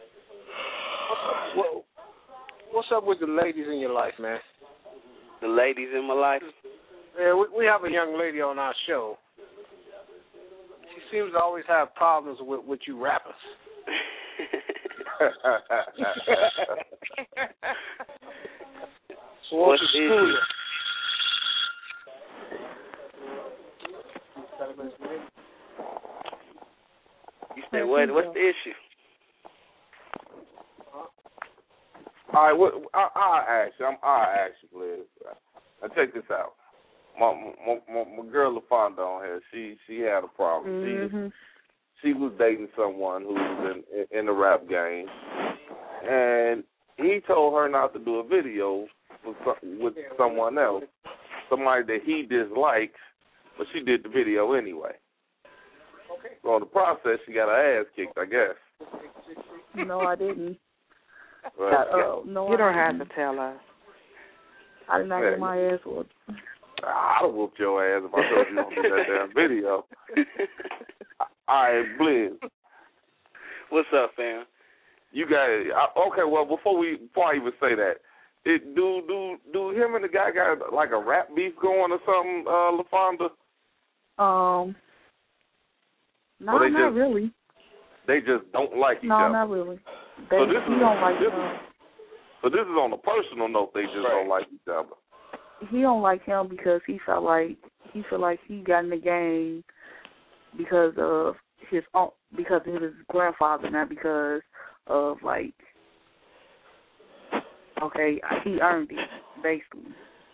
[SPEAKER 12] up?
[SPEAKER 6] What's up with the ladies in your life, man?
[SPEAKER 12] The ladies in my life?
[SPEAKER 6] Yeah, we have a young lady on our show. She seems to always have problems with you rappers. So what's the issue?
[SPEAKER 12] You say what? What's the issue?
[SPEAKER 2] All right, I'll ask you, Liz. Now check this out. My girl LaFonda on here, she had a problem.
[SPEAKER 8] Mm-hmm.
[SPEAKER 2] she was dating someone who was in the rap game, and he told her not to do a video with someone else, somebody that he dislikes, but she did the video anyway. So in the process, she got her ass kicked, I guess.
[SPEAKER 8] No, I didn't.
[SPEAKER 9] No, you don't have to tell us.
[SPEAKER 8] I did not get my ass whooped.
[SPEAKER 2] I'd have whooped your ass if I told you don't do that damn video. All right, Blizz.
[SPEAKER 12] What's up, fam?
[SPEAKER 2] You got it. Okay, well, before I even say that, do him and the guy got like a rap beef going or something, LaFonda?
[SPEAKER 8] No, not really.
[SPEAKER 2] They just don't like each other.
[SPEAKER 8] No, not really. He don't like him.
[SPEAKER 2] So this is on a personal note. They just don't like each other.
[SPEAKER 8] He don't like him because he feel like he got in the game because of his grandfather, not because of he earned it basically.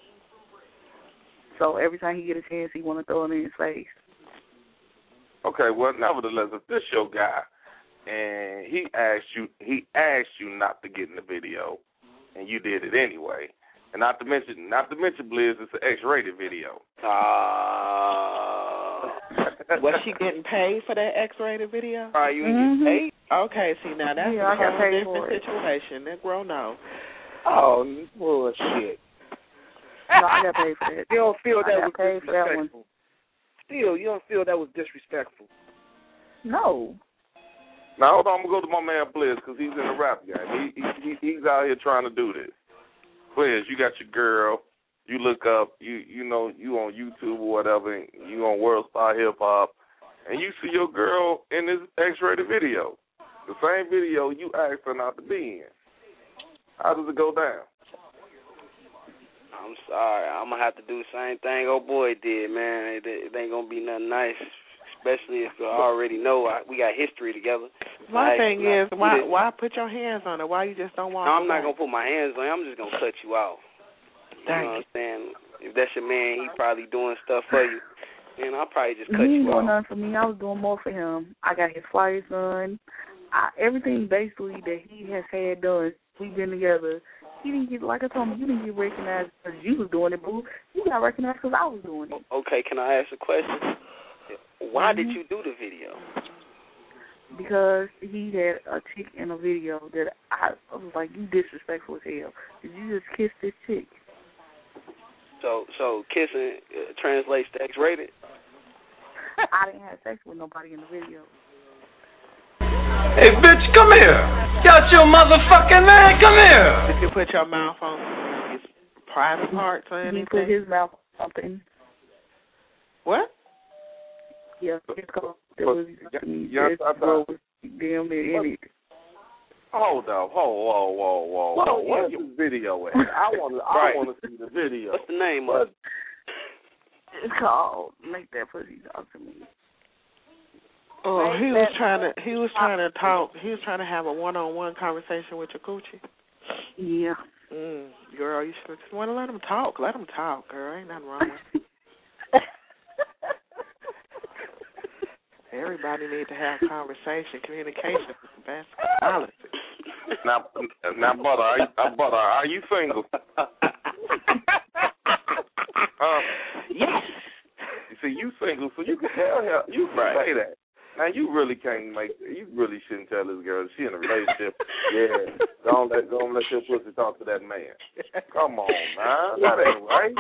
[SPEAKER 8] So every time he get a chance, he want to throw it in his face.
[SPEAKER 2] Okay, well, nevertheless, if this your guy and he asked you not to get in the video, and you did it anyway, and not to mention, Blizz, it's an X-rated video.
[SPEAKER 9] Was she getting paid for that X-rated video?
[SPEAKER 12] Are you getting paid?
[SPEAKER 9] Okay, see, now that's a whole different situation. Negro, no.
[SPEAKER 7] Oh, bullshit.
[SPEAKER 8] No, I got paid for that.
[SPEAKER 7] You don't feel that was disrespectful? Still, you don't feel that was disrespectful?
[SPEAKER 8] No.
[SPEAKER 2] Now, hold on, I'm going to go to my man Blizz because he's in the rap game. He's out here trying to do this. Blizz, you got your girl. You look up, you know, you on YouTube or whatever, and you on World Star Hip Hop, and you see your girl in this X-rated video. The same video you asked her not to be in. How does it go down?
[SPEAKER 12] I'm sorry. I'm going to have to do the same thing old boy did, man. It ain't going to be nothing nice, especially if you already know we got history together.
[SPEAKER 9] My thing is, why put your hands on it? Why you just don't want to?
[SPEAKER 12] No, I'm not going to put my hands on it. I'm just going to cut you off. You know what I'm saying? If that's your man, he probably doing stuff for you. And I'll probably just cut you off. He ain't doing nothing
[SPEAKER 8] for me. I was doing more for him. I got his flyers done. Everything basically that he has had done, we've been together. You didn't get, like I told him, you didn't get recognized because you was doing it, boo. You got recognized because I was doing it.
[SPEAKER 12] Okay, can I ask a question? Why did you do the video?
[SPEAKER 8] Because he had a chick in a video that I was like, you disrespectful as hell. Did you just kiss this chick?
[SPEAKER 12] So kissing translates to X-rated?
[SPEAKER 8] I didn't have sex with nobody in the video.
[SPEAKER 3] Hey, bitch, come here. Got your motherfucking man. Come here.
[SPEAKER 9] Did you put your mouth on his private parts or anything?
[SPEAKER 8] He put his mouth on something.
[SPEAKER 9] What?
[SPEAKER 8] Yeah, it's called. Damn it.
[SPEAKER 2] Hold up, whoa. Where's the video at? I want to see the video.
[SPEAKER 12] What's the name of it?
[SPEAKER 8] It's called Make That Pussy Talk to Me.
[SPEAKER 9] Oh, he was trying to talk. He was trying to have a one-on-one conversation with your coochie.
[SPEAKER 8] Yeah.
[SPEAKER 9] Girl, you should just want to let him talk. Let him talk, girl. Ain't nothing wrong with it. Everybody needs to have conversation. Communication is the best policy.
[SPEAKER 2] Now, Butter, are you single?
[SPEAKER 9] Yes.
[SPEAKER 2] You see, you single, so you can tell her. You can say that. Now, you really shouldn't tell this girl she in a relationship. Yeah, don't let your pussy talk to that man. Come on, man, that ain't right.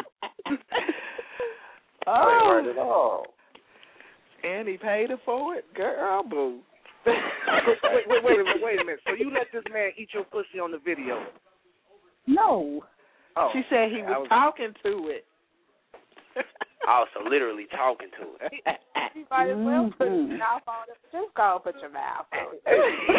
[SPEAKER 2] That ain't right at all.
[SPEAKER 9] And he paid her for it, girl. Boo.
[SPEAKER 7] Wait a minute. So you let this man eat your pussy on the video?
[SPEAKER 8] No.
[SPEAKER 7] Oh,
[SPEAKER 9] she said he was talking to it.
[SPEAKER 12] Also, literally talking to it.
[SPEAKER 1] You might as well put your mouth on it. Just go put your mouth on it.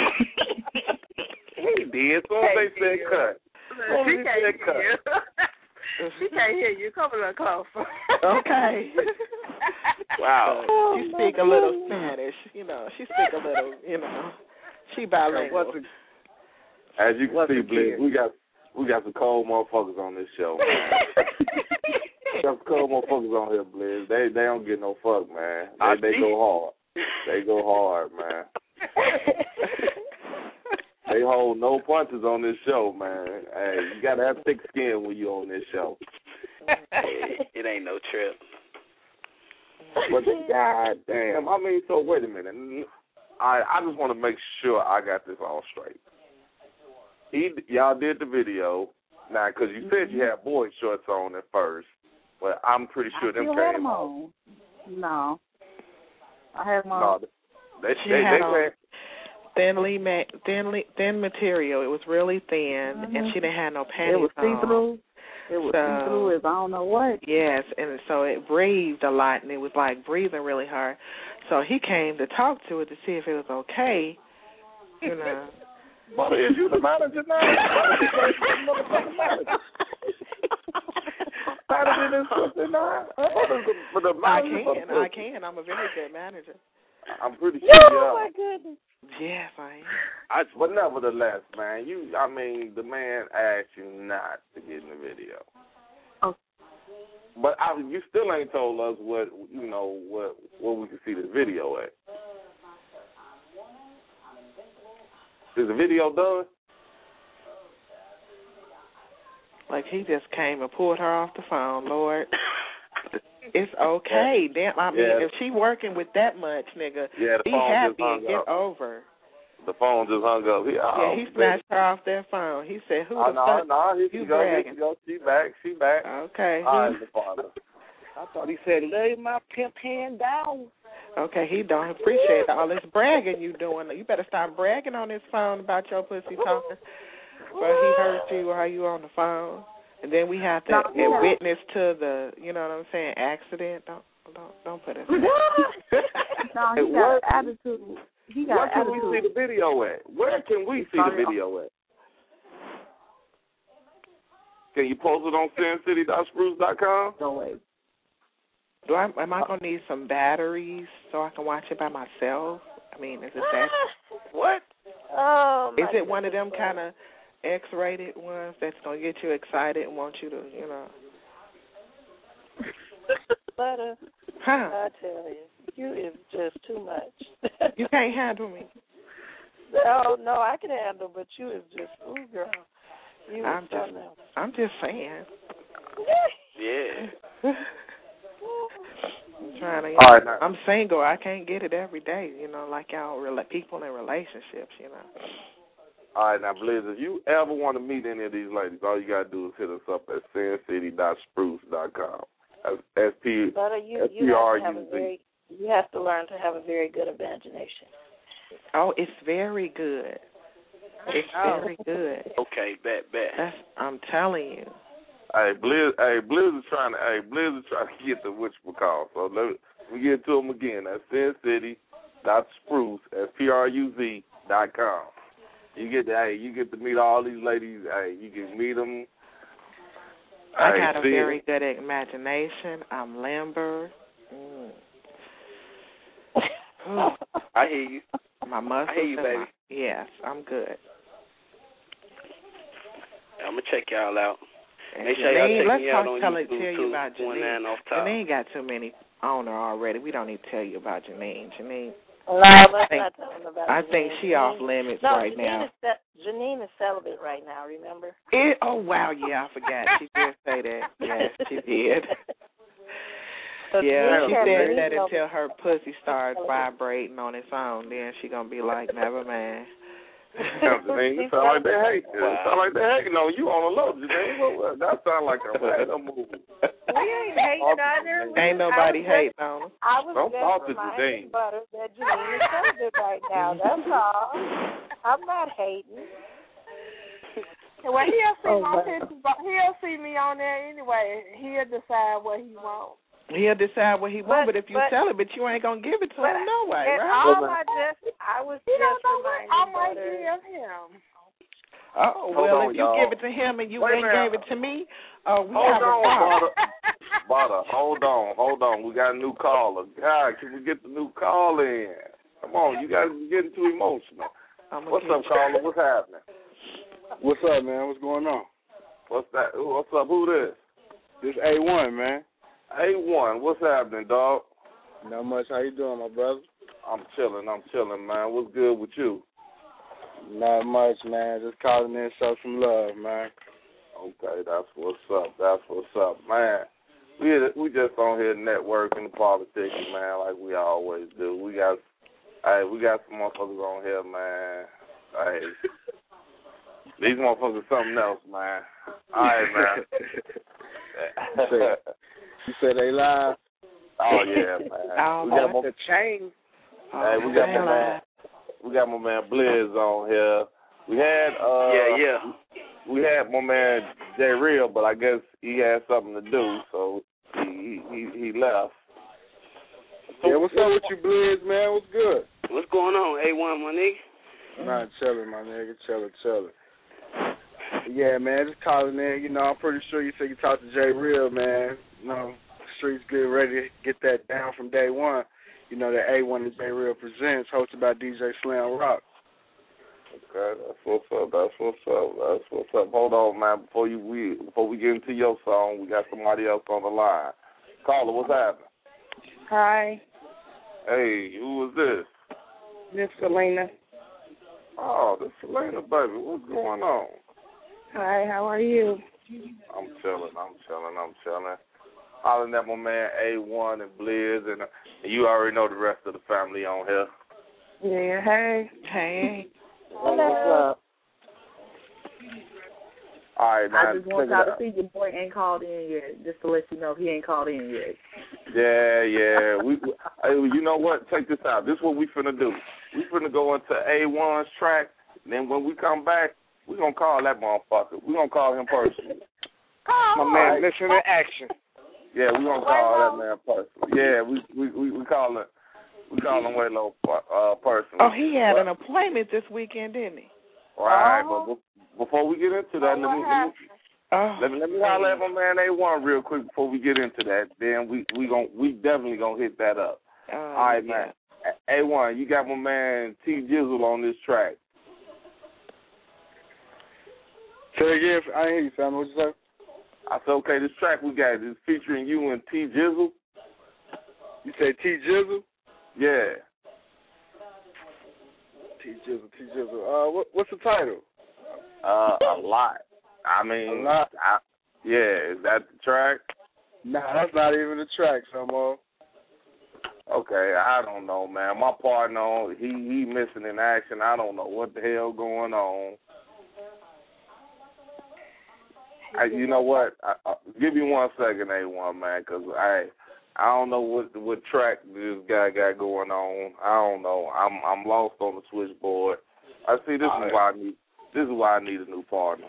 [SPEAKER 2] He did. So they said cut.
[SPEAKER 1] She can't hear you. She can't hear you. Come a little closer.
[SPEAKER 9] Okay.
[SPEAKER 12] Wow.
[SPEAKER 9] You speak a little Spanish, you know. She speak a little, you know. She bilingual.
[SPEAKER 2] As you can see, Blizz, we got some cold motherfuckers on this show. We got some cold motherfuckers on here, Blizz. They don't get no fuck, man. They go hard. They go hard, man. They hold no punches on this show, man. Hey, you gotta have thick skin when you on this show.
[SPEAKER 12] It ain't no trip.
[SPEAKER 2] But goddamn, I mean, so wait a minute. I just want to make sure I got this all straight. Y'all did the video now because you said you had boy shorts on at first, but I'm pretty sure them came on.
[SPEAKER 8] No, I had them on.
[SPEAKER 2] No, they had
[SPEAKER 9] thin material. It was really thin, and she didn't have no panties on.
[SPEAKER 8] It was see-through. It was see-through as I don't know what.
[SPEAKER 9] Yes, and so it breathed a lot, and it was like breathing really hard. So he came to talk to it to see if it was okay, you know.
[SPEAKER 2] Mother, is you the manager now?
[SPEAKER 9] I can. I'm a very good manager.
[SPEAKER 2] I'm pretty sure.
[SPEAKER 8] Oh my goodness.
[SPEAKER 9] Yes, I am.
[SPEAKER 2] But nevertheless, man, the man asked you not to get in the video.
[SPEAKER 8] Oh.
[SPEAKER 2] But you still ain't told us what we can see the video at. Is the video done?
[SPEAKER 9] Like he just came and pulled her off the phone, Lord. It's okay. Damn, I mean, if she working with that much, nigga, be happy and get over.
[SPEAKER 2] The phone just hung up.
[SPEAKER 9] He snatched her off that phone. He said, "Who the fuck?
[SPEAKER 2] No, here she go. She back.
[SPEAKER 9] Okay.
[SPEAKER 2] All right, the father.
[SPEAKER 7] I thought he said, lay my pimp hand down.
[SPEAKER 9] Okay, he don't appreciate all this bragging you doing. You better stop bragging on his phone about your pussy talking. But he heard you while you on the phone. And then we have to witness to the, you know what I'm saying, accident. Don't put it.
[SPEAKER 8] No, he got attitude.
[SPEAKER 2] Where can we see the video at? Where can we see the video at? Can you post it on sincity.spruce.com?
[SPEAKER 8] Don't wait.
[SPEAKER 9] Am I going to need some batteries so I can watch it by myself? I mean, is it that?
[SPEAKER 12] What?
[SPEAKER 9] Is it one of them kind of X-rated ones that's going to get you excited and want you to, you know?
[SPEAKER 1] Butter, I tell you is just too much.
[SPEAKER 9] You can't handle me.
[SPEAKER 1] No, I can handle, but you is just, ooh, girl.
[SPEAKER 9] I'm just saying.
[SPEAKER 12] Yeah.
[SPEAKER 9] I'm trying to. I'm single. I can't get it every day. You know, like y'all people in relationships. You know.
[SPEAKER 2] All right, now, Blizz, if you ever want to meet any of these ladies, all you got to do is hit us up at sincity.spruce.com. SPRUZ.
[SPEAKER 1] You have to learn to have a very good imagination.
[SPEAKER 9] Oh, it's very good. It's very good.
[SPEAKER 12] Okay, bet.
[SPEAKER 9] I'm telling you.
[SPEAKER 2] Hey, Blizz is trying to get the whatchamacallit. So let me get to him again. That's sincity.spruce, SPRUZ.com. You get to meet all these ladies. Hey, you can meet them.
[SPEAKER 9] I got a very good imagination. I'm limber.
[SPEAKER 12] I hear you.
[SPEAKER 9] My muscles.
[SPEAKER 12] I hear you, baby.
[SPEAKER 9] Yes, I'm good.
[SPEAKER 12] I'm going to check y'all out. Make
[SPEAKER 9] sure
[SPEAKER 12] y'all check me out on
[SPEAKER 9] YouTube,
[SPEAKER 12] too.
[SPEAKER 9] Tell you about Janine.
[SPEAKER 12] Off top.
[SPEAKER 9] Janine got too many on her already. We don't need to tell you about Janine.
[SPEAKER 1] No, let's not tell them about Janine.
[SPEAKER 9] I think she off limits right now.
[SPEAKER 1] Janine is celibate right now, remember?
[SPEAKER 9] Oh, wow, yeah, I forgot. She did say that. Yes, she did. Yeah, she said that until her pussy starts vibrating on its own. Then she going to be like, never mind.
[SPEAKER 2] Janine, you sound like they hate. Sound like they hating on you on the low, Janine. That sound like a random movie.
[SPEAKER 1] We ain't hating either.
[SPEAKER 9] Ain't nobody hating on them.
[SPEAKER 1] I was
[SPEAKER 2] Don't talk to
[SPEAKER 1] reminding Butter that Janine is celibate right now. That's all. I'm not hating.
[SPEAKER 14] Well, he'll see me on there anyway. He'll decide what he wants.
[SPEAKER 9] He'll decide what he wants, but if you tell him, but you ain't gonna give it to him no way, right?
[SPEAKER 1] I was just reminding
[SPEAKER 14] I might give him.
[SPEAKER 9] Oh, well, if you give it to him and you ain't gave it to me, we have a
[SPEAKER 2] problem. Butter, hold on. We got a new caller. God, can we get the new caller in? Come on, you guys are getting too emotional. What's up, caller? What's happening?
[SPEAKER 15] What's up, man? What's going on?
[SPEAKER 2] What's that? What's up? Who this?
[SPEAKER 15] This A1, man.
[SPEAKER 2] A1, what's happening, dog?
[SPEAKER 15] Not much. How you doing, my brother?
[SPEAKER 2] I'm chilling, man. What's good with you?
[SPEAKER 15] Not much, man. Just calling in, show some love, man.
[SPEAKER 2] Okay, that's what's up, man. We just on here networking the politics, man, like we always do. We got some motherfuckers on here, man. Hey, these motherfuckers something else, man. All right, man.
[SPEAKER 15] You said they live?
[SPEAKER 2] Oh yeah, man.
[SPEAKER 7] We got the chain.
[SPEAKER 2] Hey, we got my man Blizz on here. We had we had my man J Real, but I guess he had something to do, so he left.
[SPEAKER 15] Yeah, what's up with you, Blizz, man? What's good?
[SPEAKER 12] What's going on, A1, my nigga?
[SPEAKER 15] Nah, chilling, my nigga, chilling. Yeah, man, just calling in. You know, I'm pretty sure you said you talked to J Real, man. You know, Streets getting ready to get that down from day one. You know, that A1 and J Real presents, hosted by DJ Slam Rock.
[SPEAKER 2] Okay, that's what's up. Hold on, man. Before we get into your song, we got somebody else on the line. Caller, what's happening?
[SPEAKER 14] Hi.
[SPEAKER 2] Hey, who is this?
[SPEAKER 14] This is Selena.
[SPEAKER 2] Oh, this is Selena, baby. What's going on?
[SPEAKER 14] Hi, how are you?
[SPEAKER 2] I'm chilling. Hollering at my man A1 and Blizz, and you already know the rest of the family on here.
[SPEAKER 14] Yeah, hey.
[SPEAKER 8] Hey.
[SPEAKER 14] What's up?
[SPEAKER 2] All right, man.
[SPEAKER 8] I just want y'all to see your boy ain't called in yet, just to let you know he ain't called in yet.
[SPEAKER 2] Yeah. You know what? Check this out. This is what we finna do. We finna go into A1's track, and then when we come back, we gonna call that motherfucker. We gonna call him personally.
[SPEAKER 7] My man, listen to action.
[SPEAKER 2] Yeah, we gonna call that man personally. Yeah, we call him way low personally.
[SPEAKER 9] Oh, he had an appointment this weekend, didn't he?
[SPEAKER 2] Right, but before we get into that, let me holler at my man A1 real quick before we get into that. Then we definitely gonna hit that up. All right, man. A1, you got my man T Jizzle on this track.
[SPEAKER 15] Say again, I didn't hear you, Sam. What you say?
[SPEAKER 2] I said, okay, this track we got is featuring you and T Jizzle.
[SPEAKER 15] You say T Jizzle?
[SPEAKER 2] Yeah.
[SPEAKER 15] T Jizzle. What's the title?
[SPEAKER 2] A lot. I mean,
[SPEAKER 15] a lot.
[SPEAKER 2] Is that the track?
[SPEAKER 15] Nah, that's not even the track, Samo.
[SPEAKER 2] Okay, I don't know, man. My partner, he missing in action. I don't know what the hell going on. You know what? Give me 1 second, A1, man, because I don't know what track this guy got going on. I don't know. I'm lost on the switchboard. I see. This is why I need a new partner.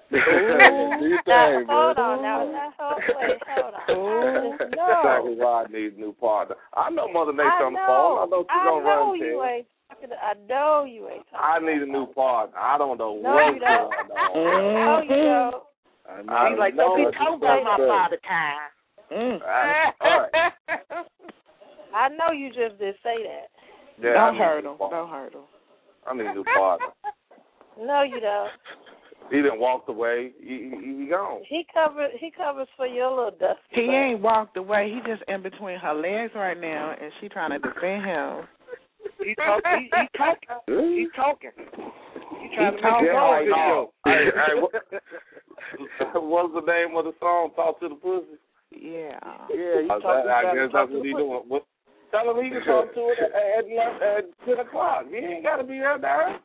[SPEAKER 14] Hold on now. Hold on.
[SPEAKER 2] Exactly why I need a new partner. I know Mother Nature on the phone. I know she's gonna run it.
[SPEAKER 14] I know you ain't talking.
[SPEAKER 2] I need a new partner. I don't know
[SPEAKER 14] no,
[SPEAKER 2] what's
[SPEAKER 14] you don't.
[SPEAKER 2] going
[SPEAKER 14] No,
[SPEAKER 2] on.
[SPEAKER 14] you don't.
[SPEAKER 7] He's like, don't be talking about my father time.
[SPEAKER 2] All right.
[SPEAKER 14] I know you just did say that.
[SPEAKER 2] Yeah,
[SPEAKER 9] Don't hurt him.
[SPEAKER 2] I need a new partner.
[SPEAKER 14] No, you don't.
[SPEAKER 2] He done walked away. He gone.
[SPEAKER 14] He covers for your little dust.
[SPEAKER 9] He ain't walked away. He just in between her legs right now, and she trying to defend him.
[SPEAKER 7] He talking. He's talking. He trying to make
[SPEAKER 2] it
[SPEAKER 7] video.
[SPEAKER 2] What's the name of the song? Talk to the pussy.
[SPEAKER 9] Yeah.
[SPEAKER 7] Yeah.
[SPEAKER 2] I guess that's what he doing. Tell him he can talk to it at 10 o'clock. He ain't got to be there now.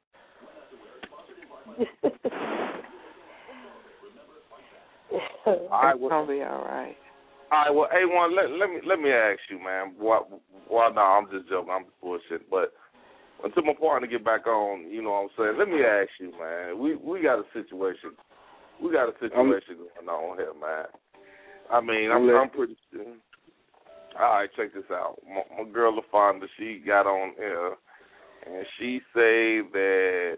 [SPEAKER 9] It's gonna be all right.
[SPEAKER 2] All right. Well, A1, let me ask you, man. Well, no, I'm just joking. I'm just bullshit. But until my partner get back on, you know what I'm saying. Let me ask you, man. We got a situation. We got a situation going on here, man. I mean, I'm pretty sure. All right, check this out. My girl LaFonda, she got on here, and she said that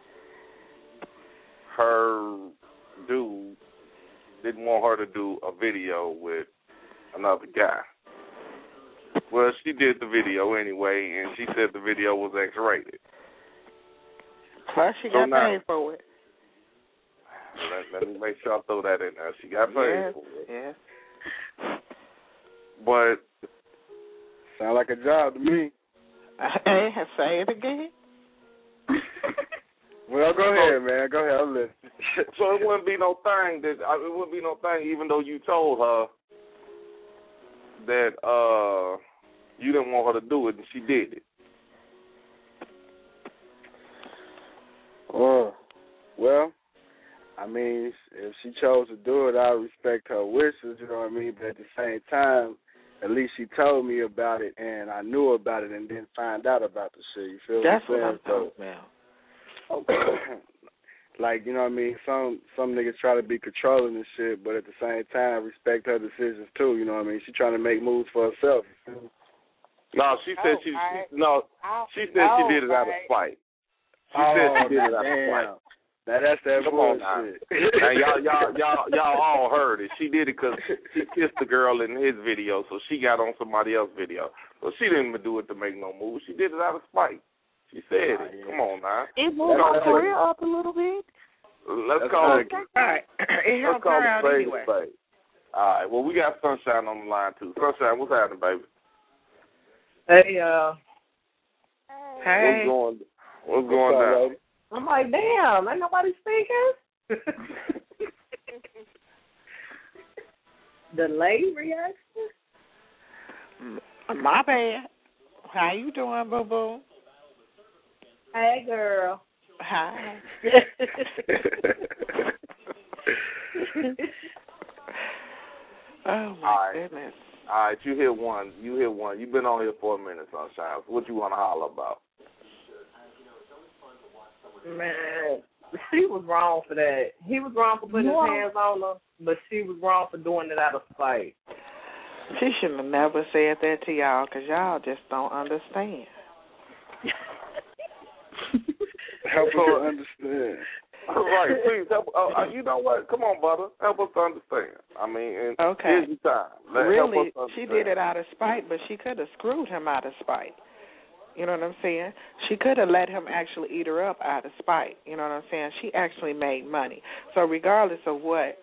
[SPEAKER 2] her dude didn't want her to do a video with another guy. Well, she did the video anyway, and she said the video was X-rated.
[SPEAKER 9] Plus, she got paid for it.
[SPEAKER 2] Let me make sure I throw that in there. She got paid for it.
[SPEAKER 9] Yes.
[SPEAKER 2] But
[SPEAKER 15] sound like a job to me.
[SPEAKER 9] Say it again.
[SPEAKER 15] Well, go ahead, man. Go ahead. I'm listening.
[SPEAKER 2] So it wouldn't be no thing even though you told her that you didn't want her to do it, and she did it.
[SPEAKER 15] Well, I mean, if she chose to do it, I respect her wishes, you know what I mean? But at the same time, at least she told me about it, and I knew about it and didn't find out about the shit. You feel
[SPEAKER 9] That's
[SPEAKER 15] what I'm
[SPEAKER 9] saying?
[SPEAKER 15] Talking about. Like, you know what I mean? Some niggas try to be controlling and shit, but at the same time, respect her decisions too. You know what I mean? She trying to make moves for herself.
[SPEAKER 2] No, she said she did it out of spite. She said she did it out of spite.
[SPEAKER 15] Now that's that
[SPEAKER 2] bullshit. Now y'all all heard it. She did it because he kissed the girl in his video, so she got on somebody else's video. So she didn't even do it to make no move. She did it out of spite. She said it. Come on now.
[SPEAKER 8] It moved her career up a little bit.
[SPEAKER 2] Let's call it.
[SPEAKER 9] It helped her out anyway.
[SPEAKER 2] All right. Well, we got Sunshine on the line too. Sunshine, what's happening, baby?
[SPEAKER 16] Hey, y'all.
[SPEAKER 9] Hey.
[SPEAKER 2] What's going down?
[SPEAKER 16] Lady? I'm like, damn, ain't nobody speaking? Delayed reaction?
[SPEAKER 9] My bad. How you doing, boo-boo?
[SPEAKER 16] Hey, girl.
[SPEAKER 9] Hi. Oh, my goodness.
[SPEAKER 2] All right, you hear one. You've been on here for a minute, Sunshine. So what you want to holler about?
[SPEAKER 16] Man, she was wrong for that. He was wrong for putting his hands on her, but she was wrong for doing it out of spite.
[SPEAKER 9] She shouldn't have never said that to y'all because y'all just don't understand.
[SPEAKER 15] Help her understand.
[SPEAKER 2] Right, please help. You know what? Come on, brother. Help us understand. I mean, here's your time.
[SPEAKER 9] Really, she did it out of spite, but she could have screwed him out of spite. You know what I'm saying? She could have let him actually eat her up out of spite. You know what I'm saying? She actually made money. So regardless of what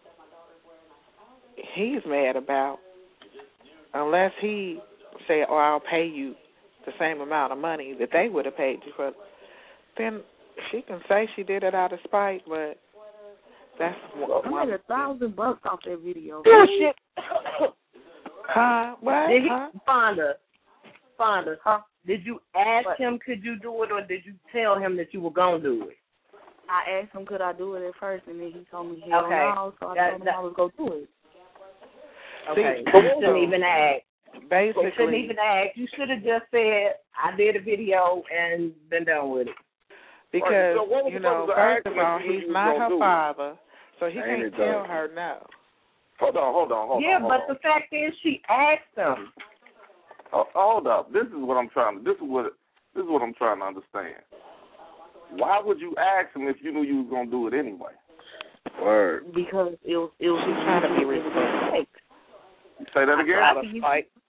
[SPEAKER 9] he's mad about, unless he said, oh, I'll pay you the same amount of money that they would have paid you for, then she can say she did it out of spite, but that's what.
[SPEAKER 8] I made $1,000 off that video.
[SPEAKER 16] Bullshit.
[SPEAKER 9] Huh? What?
[SPEAKER 16] Did he, Fonda, huh? Did you ask him, could you do it, or did you tell him that you were going to do it?
[SPEAKER 8] I asked him, could I do it at first, and then he told me hell no, so I told him I was going to do it.
[SPEAKER 16] Okay, you shouldn't even ask.
[SPEAKER 9] Basically.
[SPEAKER 16] You shouldn't even ask. You should have just said, I did a video and been done with it.
[SPEAKER 9] Because, you know, first of all, he's not her father, so he can't tell her no.
[SPEAKER 2] Hold on.
[SPEAKER 16] Yeah, but the fact is she asked him.
[SPEAKER 2] Hold up. This is what I'm trying to understand. Why would you ask him if you knew you was gonna do it anyway?
[SPEAKER 15] Word.
[SPEAKER 8] Because it was
[SPEAKER 9] trying to be respect.
[SPEAKER 2] Say that again.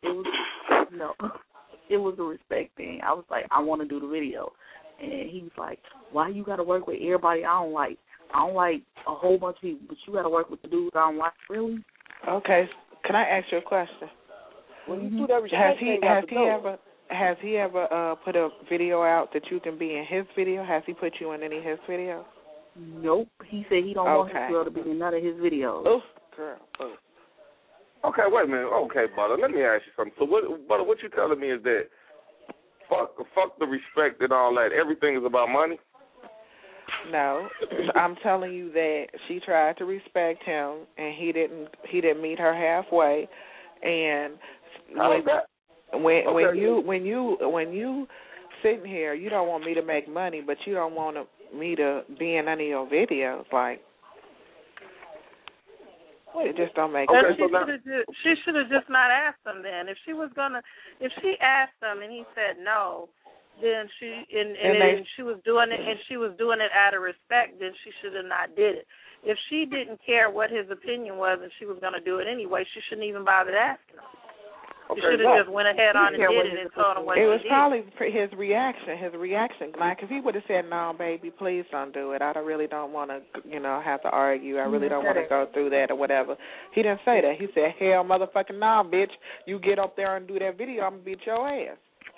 [SPEAKER 8] It was a respect thing. I was like, I want to do the video, and he was like, why you got to work with everybody I don't like a whole bunch of people, but you got to work with the dudes I don't like. Really?
[SPEAKER 9] Okay. Can I ask you a question?
[SPEAKER 16] When you do that respect
[SPEAKER 9] has he ever put a video out that you can be in his video? Has he put you in any of his videos?
[SPEAKER 8] Nope. He said he don't want his girl to be in none of his videos.
[SPEAKER 9] Oh, girl. Oh.
[SPEAKER 2] Okay, wait a minute. Okay, Butter, let me ask you something. So, what you telling me is that fuck the respect and all that. Everything is about money?
[SPEAKER 9] No, I'm telling you that she tried to respect him, and he didn't meet her halfway. And when you sitting here, you don't want me to make money, but you don't want me to be in any of your videos. Like, it just don't make sense.
[SPEAKER 14] She should have just not asked him then. If she asked him and he said no, then she was doing it, and she was doing it out of respect, then she should have not did it. If she didn't care what his opinion was and she was going to do it anyway, she shouldn't even bother asking him. She should have just went ahead on and did it and told him what he did.
[SPEAKER 9] It was probably his reaction. Like, if he would have said, no, baby, please don't do it. I really don't want to, have to argue. I really don't want to go through that or whatever. He didn't say that. He said, hell, motherfucking no, bitch. You get up there and do that video, I'm going to beat your ass.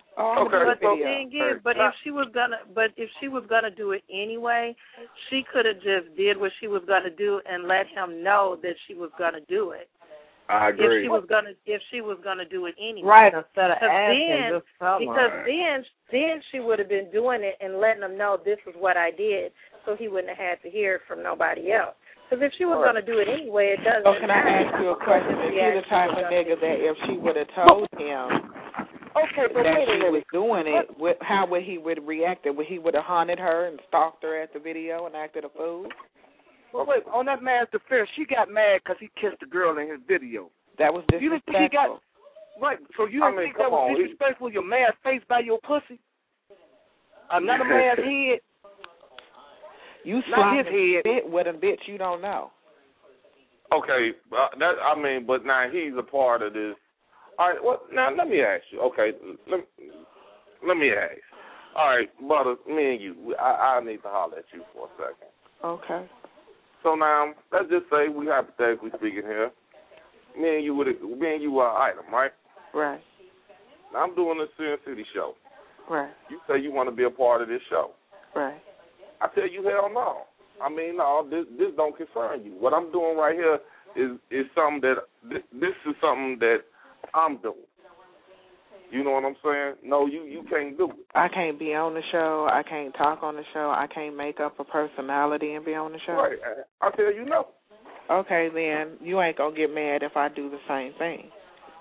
[SPEAKER 14] But the thing is, if she was gonna do it anyway, she could have just did what she was gonna do and let him know that she was gonna do it.
[SPEAKER 15] I agree.
[SPEAKER 14] If she was gonna do it anyway,
[SPEAKER 16] right? Instead of asking, just tell him.
[SPEAKER 14] Because then she would have been doing it and letting him know this is what I did, so he wouldn't have had to hear it from nobody else. Because if she was going to do it anyway, it doesn't.
[SPEAKER 9] So can I ask you a question? If you're the type of nigga that if she would have told him that she was doing it, how would he react? Would he would have haunted her and stalked her at the video and acted a fool?
[SPEAKER 7] Well, wait, on that man's defense, she got mad because he kissed the girl in his video.
[SPEAKER 9] That was disrespectful.
[SPEAKER 7] You didn't think he got right? So you didn't think that was disrespectful? Your man's face by your pussy, another man's head.
[SPEAKER 9] You slapped his head with a bitch you don't know.
[SPEAKER 2] Okay, but now he's a part of this. All right, well, now let me ask you. Okay, let me ask. All right, brother, me and you, I need to holler at you for a second.
[SPEAKER 9] Okay.
[SPEAKER 2] So now, let's just say we hypothetically speaking here. Me and you are an item, right?
[SPEAKER 9] Right.
[SPEAKER 2] Now I'm doing a Sin City show.
[SPEAKER 9] Right.
[SPEAKER 2] You say you want to be a part of this show.
[SPEAKER 9] Right.
[SPEAKER 2] I tell you, hell no. I mean, no, this don't concern you. What I'm doing right here is something that this is something that I'm doing. You know what I'm saying? No, you can't do it.
[SPEAKER 9] I can't be on the show. I can't talk on the show. I can't make up a personality and be on the show.
[SPEAKER 2] Right. I tell you no.
[SPEAKER 9] Okay, then you ain't gonna get mad if I do the same thing.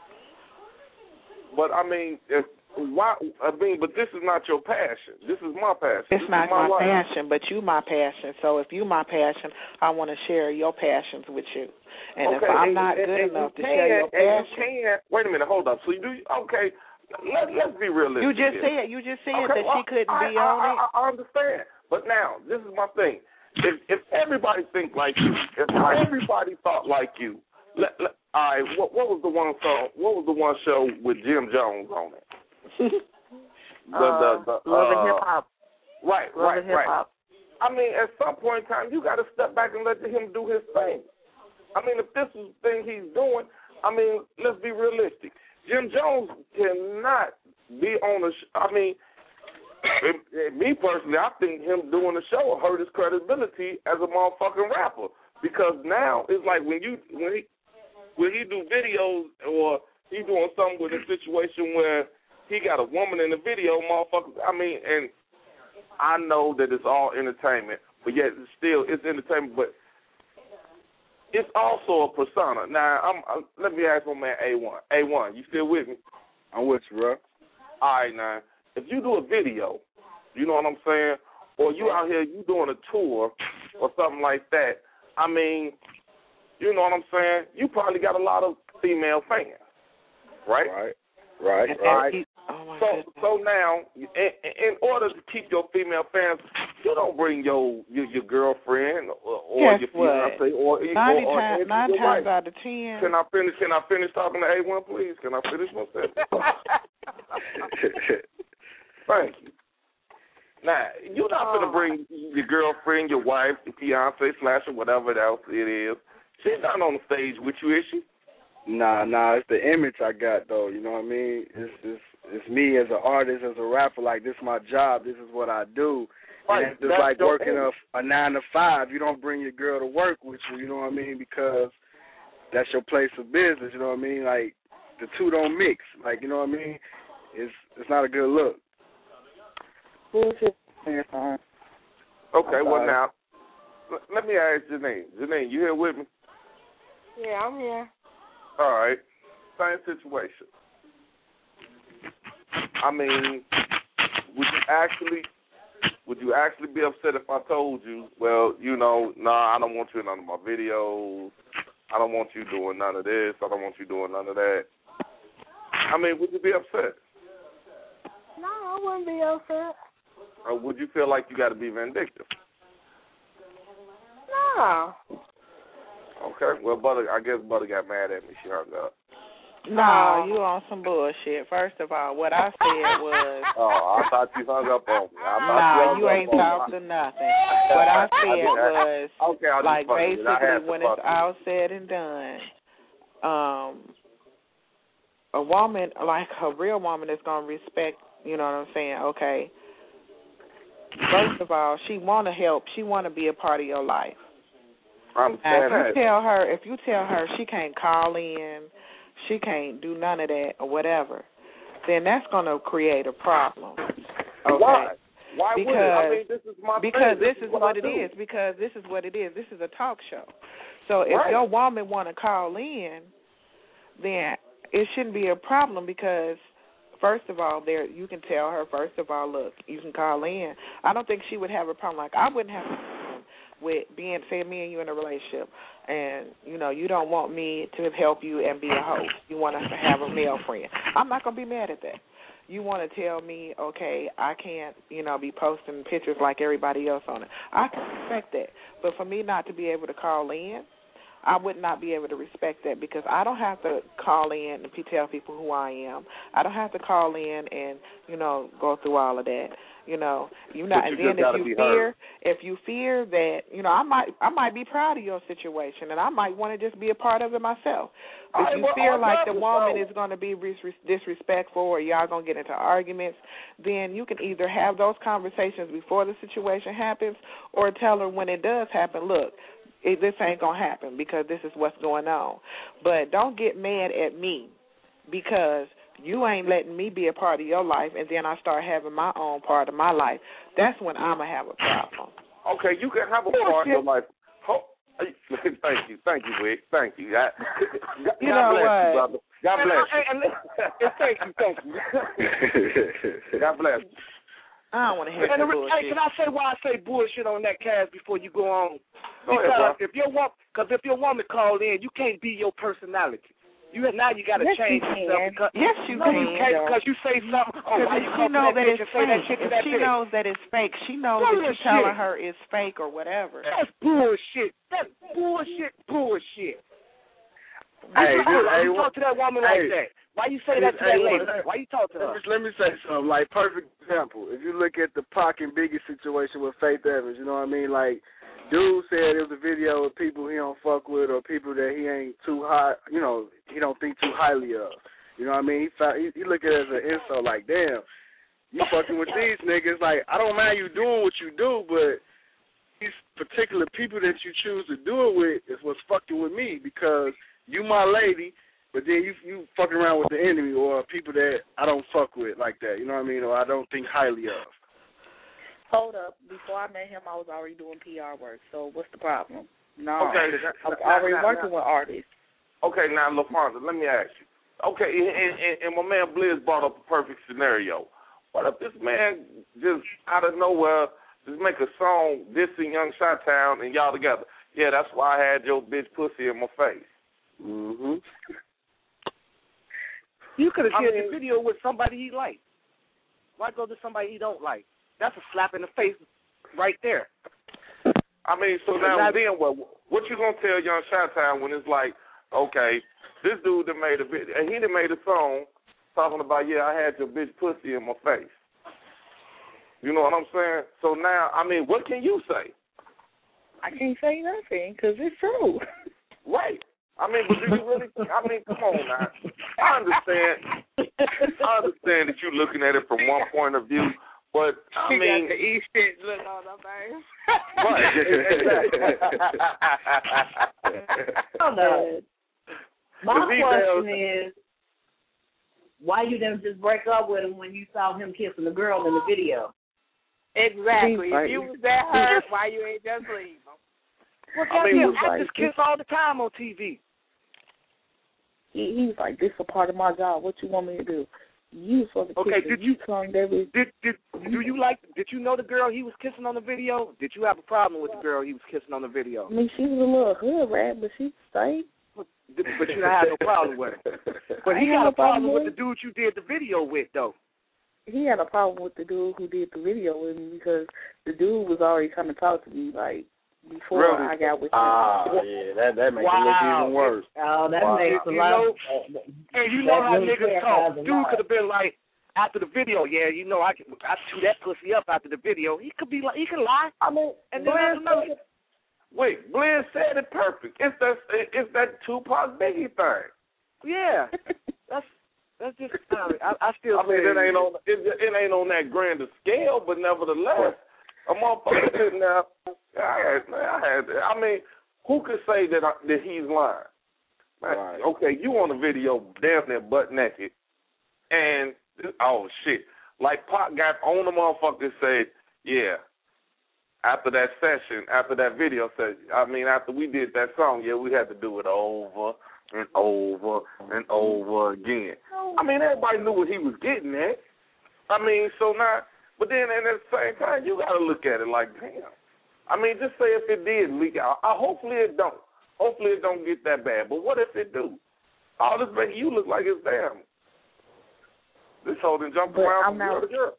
[SPEAKER 2] But I mean, but this is not your passion. This is my passion.
[SPEAKER 9] It's not my passion, but you my passion. So if you my passion, I want to share your passions with you. And if I'm not good enough to share your passion,
[SPEAKER 2] wait a minute, hold up. So you do okay? Let's be realistic.
[SPEAKER 9] You just said that she couldn't be on it.
[SPEAKER 2] I understand, but now this is my thing. If everybody think like you, if everybody thought like you, all right. What was the one song? What was the one show with Jim Jones on it?
[SPEAKER 16] Love and Hip Hop.
[SPEAKER 2] Right. I mean, at some point in time, you got to step back and let him do his thing. I mean, if this is the thing he's doing, I mean, let's be realistic. Jim Jones cannot be on a I mean, me personally, I think him doing the show will hurt his credibility as a motherfucking rapper, because now it's like when he do videos or he doing something with a situation where he got a woman in the video, motherfucker. I mean, and I know that it's all entertainment, but yet still it's entertainment, but it's also a persona. Now, let me ask my man A1. A1, you still with me?
[SPEAKER 15] I'm with you, bro.
[SPEAKER 2] All right, now, if you do a video, you know what I'm saying, or you out here, you doing a tour or something like that, I mean, you know what I'm saying, you probably got a lot of female fans, right? Right. So now, in order to keep your female fans, you don't bring your girlfriend or your fiance or
[SPEAKER 9] 9 times out of 10.
[SPEAKER 2] Can I finish talking to A1, please? Can I finish my sentence? Thank you. Now, you're not going to bring your girlfriend, your wife, your fiance, / or whatever else it is. She's not on the stage with you, is she?
[SPEAKER 15] Nah, it's the image I got, though. You know what I mean? It's me as an artist, as a rapper. Like, this is my job. This is what I do.
[SPEAKER 2] Right.
[SPEAKER 15] And it's just like working a 9 to 5. You don't bring your girl to work with you. You know what I mean? Because that's your place of business. You know what I mean? Like, the two don't mix. Like, you know what I mean? It's not a good look.
[SPEAKER 2] Okay. Well, now let me ask Janine. Janine, you here with me?
[SPEAKER 1] Yeah, I'm here.
[SPEAKER 2] All right. Same situation. I mean, would you actually be upset if I told you, well, you know, nah, I don't want you in none of my videos. I don't want you doing none of this. I don't want you doing none of that. I mean, would you be upset?
[SPEAKER 1] No, I wouldn't be upset.
[SPEAKER 2] Or would you feel like you got to be vindictive?
[SPEAKER 1] No.
[SPEAKER 2] Okay. Well, I guess Butter got mad at me. She hung up.
[SPEAKER 9] No, you on some bullshit. First of all, what I said was...
[SPEAKER 2] Oh, I thought you hung up on me.
[SPEAKER 9] No, you ain't talking nothing. What I said was, like, basically, when it's all said and done, a woman, like a real woman, is going to respect You know what I'm saying? Okay. First of all, she want to help. She want to be a part of your life. If you tell her she can't call in, she can't do none of that or whatever, then that's going to create a problem. Okay?
[SPEAKER 2] Why? Why
[SPEAKER 9] because,
[SPEAKER 2] would it? I mean, this is my
[SPEAKER 9] because
[SPEAKER 2] thing.
[SPEAKER 9] this is what it is. Because this is what it is. This is a talk show. So if your woman want to call in, then it shouldn't be a problem because, first of all, you can tell her, first of all, look, you can call in. I don't think she would have a problem. Like, I wouldn't have a problem with say me and you in a relationship, and, you don't want me to help you and be a host. You want to have a male friend. I'm not going to be mad at that. You want to tell me, okay, I can't, be posting pictures like everybody else on it. I can respect that. But for me not to be able to call in, I would not be able to respect that because I don't have to call in and tell people who I am. I don't have to call in and, go through all of that. And then if you fear that, I might be proud of your situation and I might want to just be a part of it myself. If you fear like the woman is going to be disrespectful or y'all going to get into arguments, then you can either have those conversations before the situation happens or tell her when it does happen, look, this ain't going to happen because this is what's going on. But don't get mad at me because you ain't letting me be a part of your life and then I start having my own part of my life. That's when I'm going to have a problem.
[SPEAKER 2] Okay, you can have a part of your life. Thank you, Wick. Thank you. God bless you, brother. God bless you. Thank you. God bless you.
[SPEAKER 9] I don't want to hear that bullshit.
[SPEAKER 7] Hey, can I say why I say bullshit on that, Cass, before you go on?
[SPEAKER 2] Because
[SPEAKER 7] if your woman called in, you can't be your personality. Now you got to change yourself.
[SPEAKER 9] Yes, you can.
[SPEAKER 7] Because you say something.
[SPEAKER 9] She knows that it's fake. If she knows that it's fake, she knows that you're telling her it's fake or whatever.
[SPEAKER 7] That's bullshit. That's bullshit.
[SPEAKER 15] Hey,
[SPEAKER 7] you talk to that woman like that. Why you say that to that lady? Why you talk to her?
[SPEAKER 15] Let me say something. Like, perfect example. If you look at the Pac and Biggie situation with Faith Evans, you know what I mean? Like, dude said it was a video of people he don't fuck with or people that he ain't too high, he don't think too highly of. You know what I mean? He look at it as an insult, like, damn, you fucking with these niggas. Like, I don't mind you doing what you do, but these particular people that you choose to do it with is what's fucking with me because you my lady, but then you fucking around with the enemy or people that I don't fuck with like that. You know what I mean? Or I don't think highly of.
[SPEAKER 8] Hold up. Before I met him, I was already doing PR work. So what's the problem? No.
[SPEAKER 2] Okay.
[SPEAKER 8] I was already working with artists.
[SPEAKER 2] Okay, now, LaFonda, let me ask you. Okay, and my man Blizz brought up a perfect scenario. What if this man just out of nowhere just make a song dissing Young Chi-Town and y'all together? Yeah, that's why I had your bitch pussy in my face.
[SPEAKER 15] Mm-hmm.
[SPEAKER 7] You could have did the video with somebody he liked. Why go to somebody he don't like? That's a slap in the face right there.
[SPEAKER 2] I mean, so now then what you gonna tell Young Chi-Town when it's like, okay, this dude that made a video, and he done made a song talking about, yeah, I had your bitch pussy in my face. You know what I'm saying? So now, I mean, what can you say?
[SPEAKER 8] I can't say nothing because it's true.
[SPEAKER 2] Right. I mean, but do you really? I mean, come on now. I understand that you're looking at it from one point of view, but I mean,
[SPEAKER 1] got the East shit look on her face.
[SPEAKER 2] Right.
[SPEAKER 16] My question is, why you didn't just break up with him when you saw him kissing the girl in the video?
[SPEAKER 1] Exactly. If you was that hurt, why you ain't just leave him?
[SPEAKER 7] Well, actors kiss all the time on TV.
[SPEAKER 8] He was like, "This is a part of my job. What you want me to do?" You supposed to kiss
[SPEAKER 7] Did you know the girl he was kissing on the video? Did you have a problem with the girl he was kissing on the video?
[SPEAKER 8] I mean, she was a little hood rat, but she stayed.
[SPEAKER 7] But you didn't have no problem with her. But he had a problem with the dude you did the video with, though.
[SPEAKER 8] He had a problem with the dude who did the video with me because the dude was already coming to talk to me, like, before I got with him.
[SPEAKER 15] Yeah, that makes it look even worse.
[SPEAKER 16] That makes a lot.
[SPEAKER 7] And you know how niggas talk. Dude could have been like, after the video, I chew that pussy up after the video. He could be like, he can lie. I mean, and then
[SPEAKER 2] wait, Blizz said it perfect. It's that Tupac Biggie thing.
[SPEAKER 7] Yeah, That's just I still.
[SPEAKER 2] I mean, it ain't on that grander scale, but nevertheless, a motherfucker sitting there. I mean, who could say that he's lying? Right. Okay, you on the video damn near butt naked, and oh shit, like Pac got on the motherfucker and said, yeah. After that session, after that video session, after we did that song, yeah, we had to do it over and over and over again. I mean, everybody knew what he was getting at. I mean, so now, but then at the same time, you got to look at it like, damn. I mean, just say if it did leak out. Hopefully it don't. Hopefully it don't get that bad. But what if it do? All this making you look like it's damn. This whole done jumped around from girl to girl.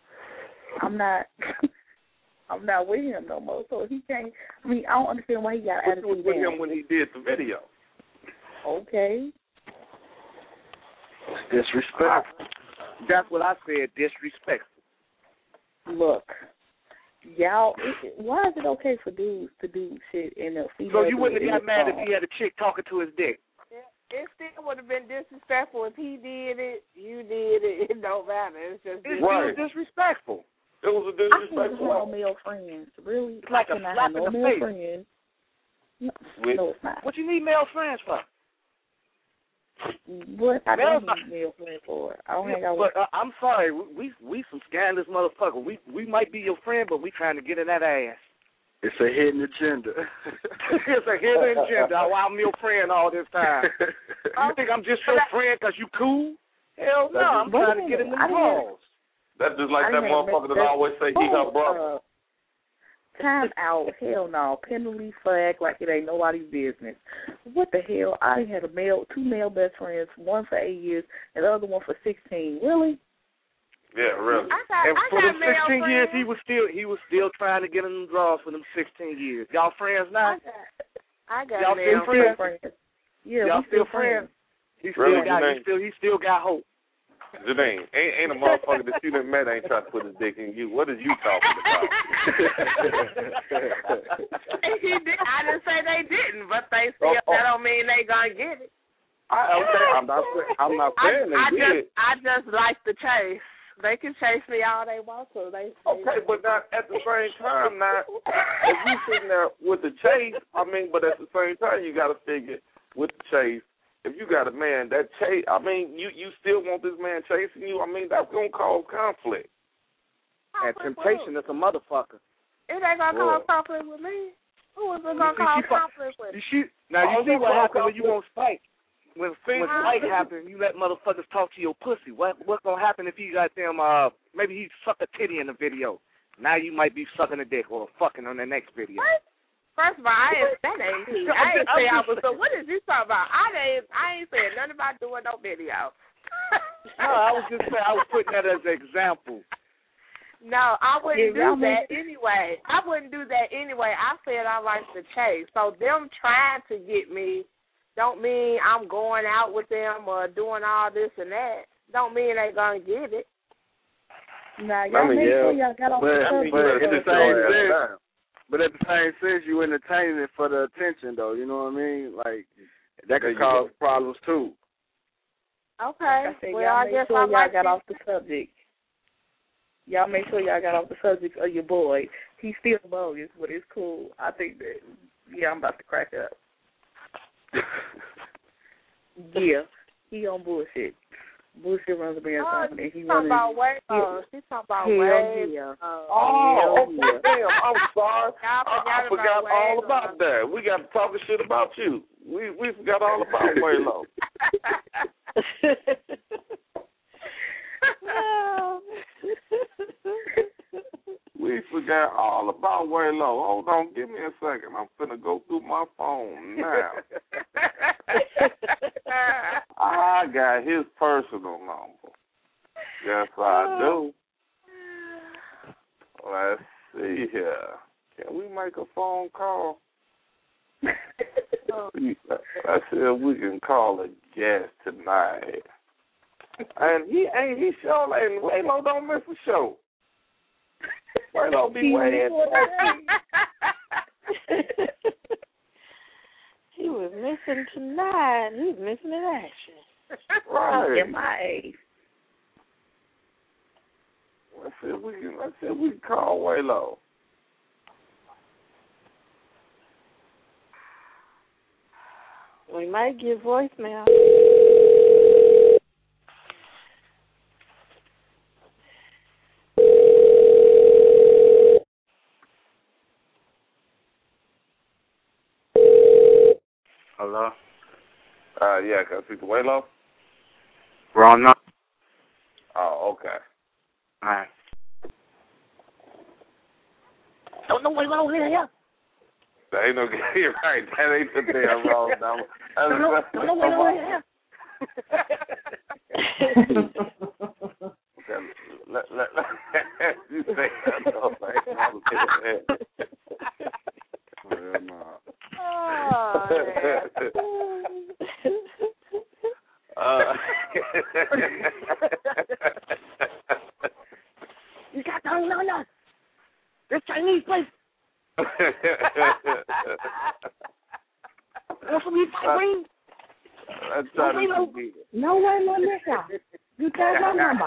[SPEAKER 8] I'm not with him no more, so he can't. I mean, I don't understand why he got attitude.
[SPEAKER 2] You was with him when he did the video.
[SPEAKER 8] Okay.
[SPEAKER 7] Disrespectful. That's what I said. Disrespectful.
[SPEAKER 8] Look, y'all. Why is it okay for dudes to do shit in a female?
[SPEAKER 7] So you wouldn't have got mad if he had a chick talking to his dick.
[SPEAKER 1] It still would have been disrespectful if he did it. You did it. It don't matter. It's just
[SPEAKER 7] disrespectful.
[SPEAKER 2] It was a disrespectful.
[SPEAKER 8] I can't have no male friends. Really?
[SPEAKER 7] It's like a slap in the face.
[SPEAKER 8] Friends. No, it's not.
[SPEAKER 7] What you need male friends for?
[SPEAKER 8] What I don't need male friends for? I don't hang out with.
[SPEAKER 7] I'm sorry. We some scandalous motherfucker. We might be your friend, but we trying to get in that ass.
[SPEAKER 15] It's a hidden agenda.
[SPEAKER 7] It's a hidden agenda. Why I'm your friend all this time? You think I'm just your friend because you cool? Hell no. I'm trying to get in the balls.
[SPEAKER 2] That's just like that motherfucker that always say he her brother.
[SPEAKER 8] Time out. Hell no. Penalty flag like it ain't nobody's business. What the hell? I had two male best friends, one for 8 years and the other one for 16. Really?
[SPEAKER 2] Yeah, really.
[SPEAKER 7] And for them 16 years, he was still trying to get in the draws for them 16 years. Y'all friends now?
[SPEAKER 1] I got
[SPEAKER 7] y'all
[SPEAKER 1] male
[SPEAKER 7] still
[SPEAKER 8] friends. Yeah,
[SPEAKER 7] y'all still friends. He still got hope.
[SPEAKER 2] Janine, ain't a motherfucker that you done met ain't trying to put his dick in you. What is you talking about?
[SPEAKER 1] I didn't say they didn't, but they still. That don't mean they gonna get it.
[SPEAKER 2] I'm not saying they did.
[SPEAKER 1] I just like the chase. They can chase me all they want to.
[SPEAKER 2] Okay, but not at the same time. Now, if you sitting there with the chase, but at the same time, you got to figure with the chase. If you got a man that chase, you still want this man chasing you. That's gonna cause conflict.
[SPEAKER 7] And temptation is a motherfucker.
[SPEAKER 1] It ain't gonna cause conflict with me. Who is it gonna cause conflict with?
[SPEAKER 7] You see what happens when you won't fight. When fight happens, you let motherfuckers talk to your pussy. What's gonna happen if you got them? Maybe he suck a titty in the video. Now you might be sucking a dick or fucking on the next video.
[SPEAKER 1] What? First of all, I ain't say I was. So what did you talk about? I ain't saying nothing about doing no video.
[SPEAKER 7] No, I was just saying I was putting that as an example.
[SPEAKER 1] No, I wouldn't do that anyway. I said I like to chase. So them trying to get me don't mean I'm going out with them or doing all this and that. Don't mean they gonna get it.
[SPEAKER 8] Now y'all make sure y'all got off the subject.
[SPEAKER 15] But at the same sense, you entertaining it for the attention, though. You know what I mean? Like, that could cause problems, too.
[SPEAKER 1] Okay.
[SPEAKER 8] I guess y'all got off the subject. Y'all make sure y'all got off the subject of your boy. He's still bogus, but it's cool. I think that, I'm about to crack up. Yeah, he on bullshit. Bullshit runs a band company.
[SPEAKER 1] She's talking about way. She's talking about way.
[SPEAKER 2] Damn, I'm sorry. I forgot all about that. We got to talking shit about you. We forgot all about Waylo. We forgot all about Waylo. Hold on, give me a second. I'm finna go through my phone now. I got his personal number. Yes, I do. Let's see here. Can we make a phone call? Let's see if we can call a guest tonight. And he sure ain't. Waylo don't miss a show. Waylo be way in.
[SPEAKER 14] He was missing tonight. He was missing in action.
[SPEAKER 2] Right.
[SPEAKER 8] MIA.
[SPEAKER 2] Let's see if we can call Waylo.
[SPEAKER 14] We might get voicemail.
[SPEAKER 7] Hello?
[SPEAKER 2] Yeah, can I speak to Waylo?
[SPEAKER 7] Wrong number.
[SPEAKER 2] Oh, okay.
[SPEAKER 7] All right.
[SPEAKER 8] Don't know Waylo here.
[SPEAKER 2] That ain't no you're right. That ain't the damn wrong number.
[SPEAKER 8] Don't know Waylo here.
[SPEAKER 2] Let you say that.
[SPEAKER 8] You got no. This Chinese place. Want some fried wings? No way, no nigga. You tell my number.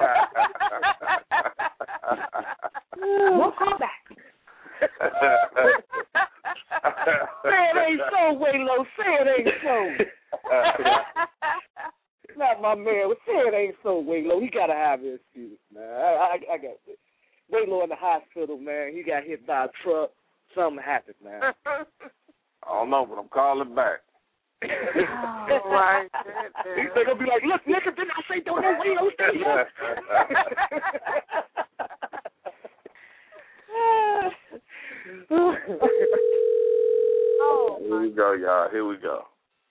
[SPEAKER 8] We'll call back. Say it ain't so, Waylo. Say it ain't so. Not my man. Say it ain't so, Waylo. He gotta have his excuse, man. I got this. Waylo in the hospital, man. He got hit by a truck. Something happened, man.
[SPEAKER 2] I don't know, but I'm calling back.
[SPEAKER 14] Oh, my
[SPEAKER 8] He's gonna be like, look, nigga, didn't I say don't know Waylo? Stay here.
[SPEAKER 2] Here we go, y'all. Here we go.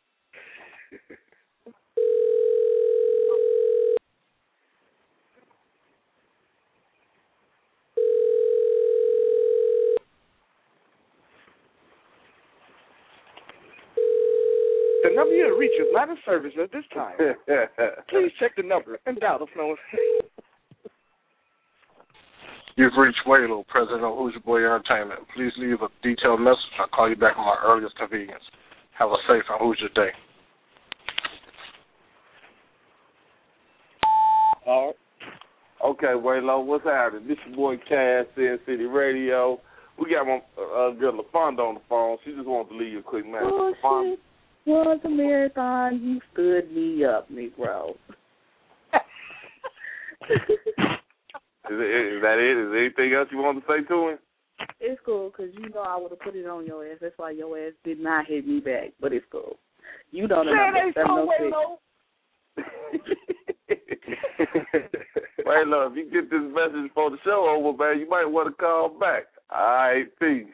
[SPEAKER 7] The number you have reached is not in service at this time. Please check the number and dial the phone.
[SPEAKER 17] You've reached Waylo, president of Hoosier Boy Entertainment. Please leave a detailed message. I'll call you back at my earliest convenience. Have a safe and Hoosier day.
[SPEAKER 2] All right. Okay, Waylo, what's happening? This your boy Cass, Sin City Radio. We got my girl LaFonda on the phone. She just wanted to leave you a quick message.
[SPEAKER 8] Oh, was a marathon. You stood me up, Negro.
[SPEAKER 2] Is that it? Is there anything else you want to say to him?
[SPEAKER 8] It's cool, because you know I would have put it on your ass. That's why your ass did not hit me back, but it's cool. You don't know.
[SPEAKER 2] Waylo, if you get this message before the show over, man, you might want to call back. All right, peace.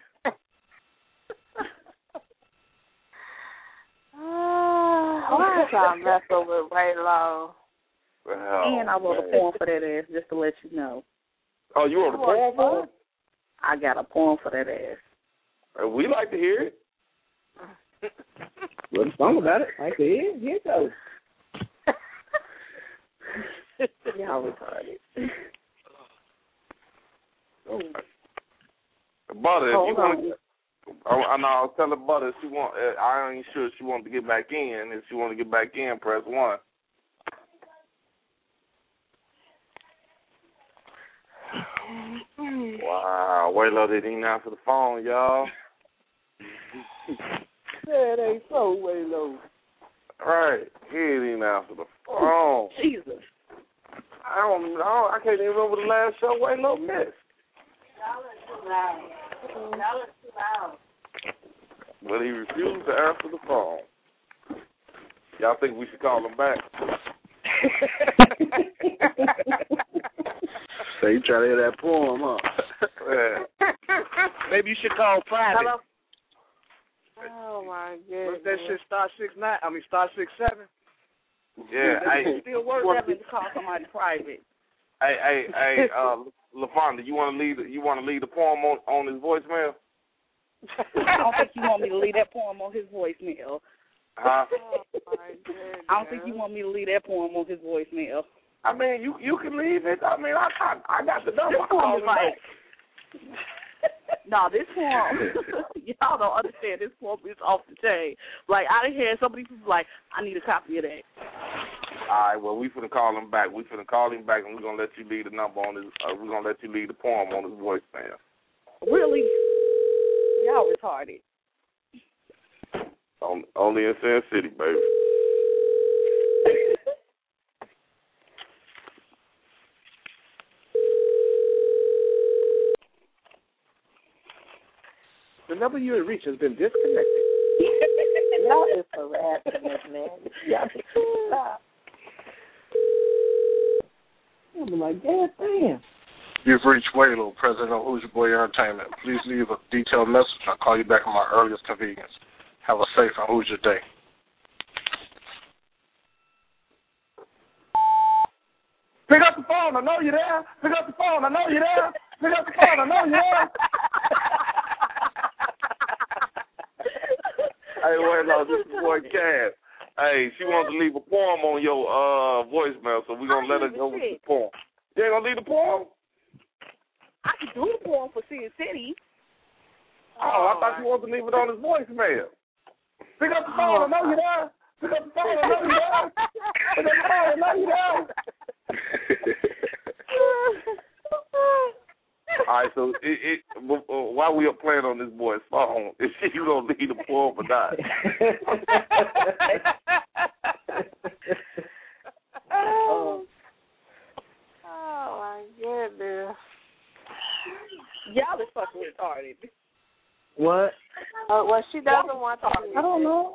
[SPEAKER 14] Why y'all messing with Waylo?
[SPEAKER 8] And I wrote a poem for that ass, just to let you know.
[SPEAKER 2] Oh, you wrote a poem for it?
[SPEAKER 8] I got a poem for that ass.
[SPEAKER 2] We like to hear it.
[SPEAKER 16] Wrote a song about it. I can hear it. Here it goes.
[SPEAKER 8] Y'all retarded.
[SPEAKER 2] Butter, if you want to, I was telling Butter if she want. I ain't sure if she wanted to get back in. If she want to get back in, press 1. Wow, Waylo didn't even answer the phone, y'all.
[SPEAKER 8] That ain't so, Waylo.
[SPEAKER 2] Right, he didn't even answer the phone.
[SPEAKER 8] Jesus.
[SPEAKER 2] I don't know. I can't even remember the last show Waylo missed.
[SPEAKER 14] Y'all are too loud. Y'all are too loud.
[SPEAKER 2] But he refused to answer the phone. Y'all think we should call him back?
[SPEAKER 15] So you try to hear that poem, huh?
[SPEAKER 7] Maybe you should call private.
[SPEAKER 14] Hello? Oh, my goodness.
[SPEAKER 7] What's that shit, star 667?
[SPEAKER 2] Yeah,
[SPEAKER 8] still work having to call somebody private.
[SPEAKER 2] Hey, LaFonda, you want to leave the poem on his voicemail?
[SPEAKER 8] I don't think you want me to leave that poem on his voicemail.
[SPEAKER 2] Huh?
[SPEAKER 14] Oh, my goodness.
[SPEAKER 8] I don't think you want me to leave that poem on his voicemail.
[SPEAKER 2] I mean, you can leave it. I mean, I got the number.
[SPEAKER 8] This poem is like, no, this poem, y'all don't understand. This poem is off the chain. Like, I done heard somebody who's like, I need a copy of that.
[SPEAKER 2] All right, well, we finna call him back. We finna call him back, and we're gonna let you leave the number on his. We're gonna let you leave the poem on his voicemail.
[SPEAKER 8] Really? Y'all retarded.
[SPEAKER 2] Only in Sin City, baby.
[SPEAKER 7] The number you have reached has been disconnected.
[SPEAKER 8] Y'all is harassing this man. Y'all should stop. I'm like, God damn.
[SPEAKER 17] You've reached Waylo, president of Who's Your Boy Entertainment. Please leave a detailed message. I'll call you back at my earliest convenience. Have a safe and Who's Your Day.
[SPEAKER 7] Pick up the phone, I know you're there. Pick up the phone, I know you're there. Pick up the phone, I know you're there.
[SPEAKER 2] Hey, Waylo, this is boy Cass. Hey, she wants to leave a poem on your voicemail, so we're going to let her go with the poem. You ain't going to leave the poem?
[SPEAKER 8] I can do the poem for Sin City.
[SPEAKER 2] Oh, I thought you wanted to leave it on his voicemail.
[SPEAKER 7] Pick up the phone, I know you're there. Pick up the phone, I know you're there. Pick up the phone, I know you're there.
[SPEAKER 2] All right, so while we are playing on this boy's phone, is you going to leave the poem or not?
[SPEAKER 8] Oh, my goodness. Y'all is fucking retarded.
[SPEAKER 1] What? Well, she doesn't want to.
[SPEAKER 8] I don't know.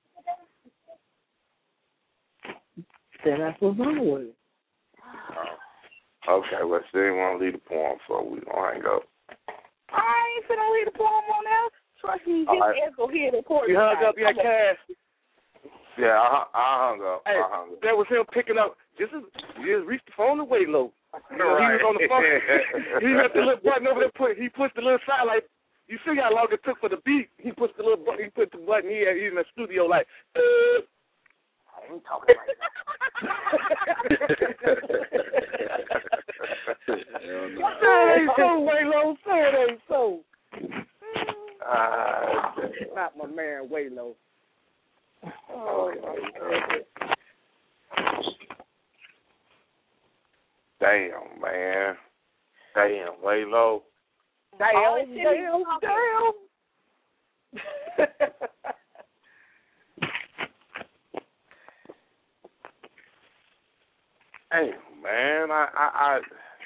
[SPEAKER 1] Then that's what's wrong with it.
[SPEAKER 2] Okay, well, she didn't want to leave the poem, so we're going to hang up.
[SPEAKER 8] I ain't finna leave the poem on there. Trust me, his ass go hear the court.
[SPEAKER 7] You hung up your Cass.
[SPEAKER 2] Yeah, I hung up.
[SPEAKER 7] Hey, that was him picking up. You just reached the phone away low. You know,
[SPEAKER 2] right.
[SPEAKER 7] He was on the phone. He had the little button over there. He pushed the little side like. You see how long it took for the beat? He pushed the little button. He put the button. He's in the studio like. I ain't talking like Say it ain't so, Waylo. Say it ain't so. Not my man, Waylo. Oh,
[SPEAKER 2] damn, man. Damn, Waylo.
[SPEAKER 8] Damn.
[SPEAKER 2] Hey, man, I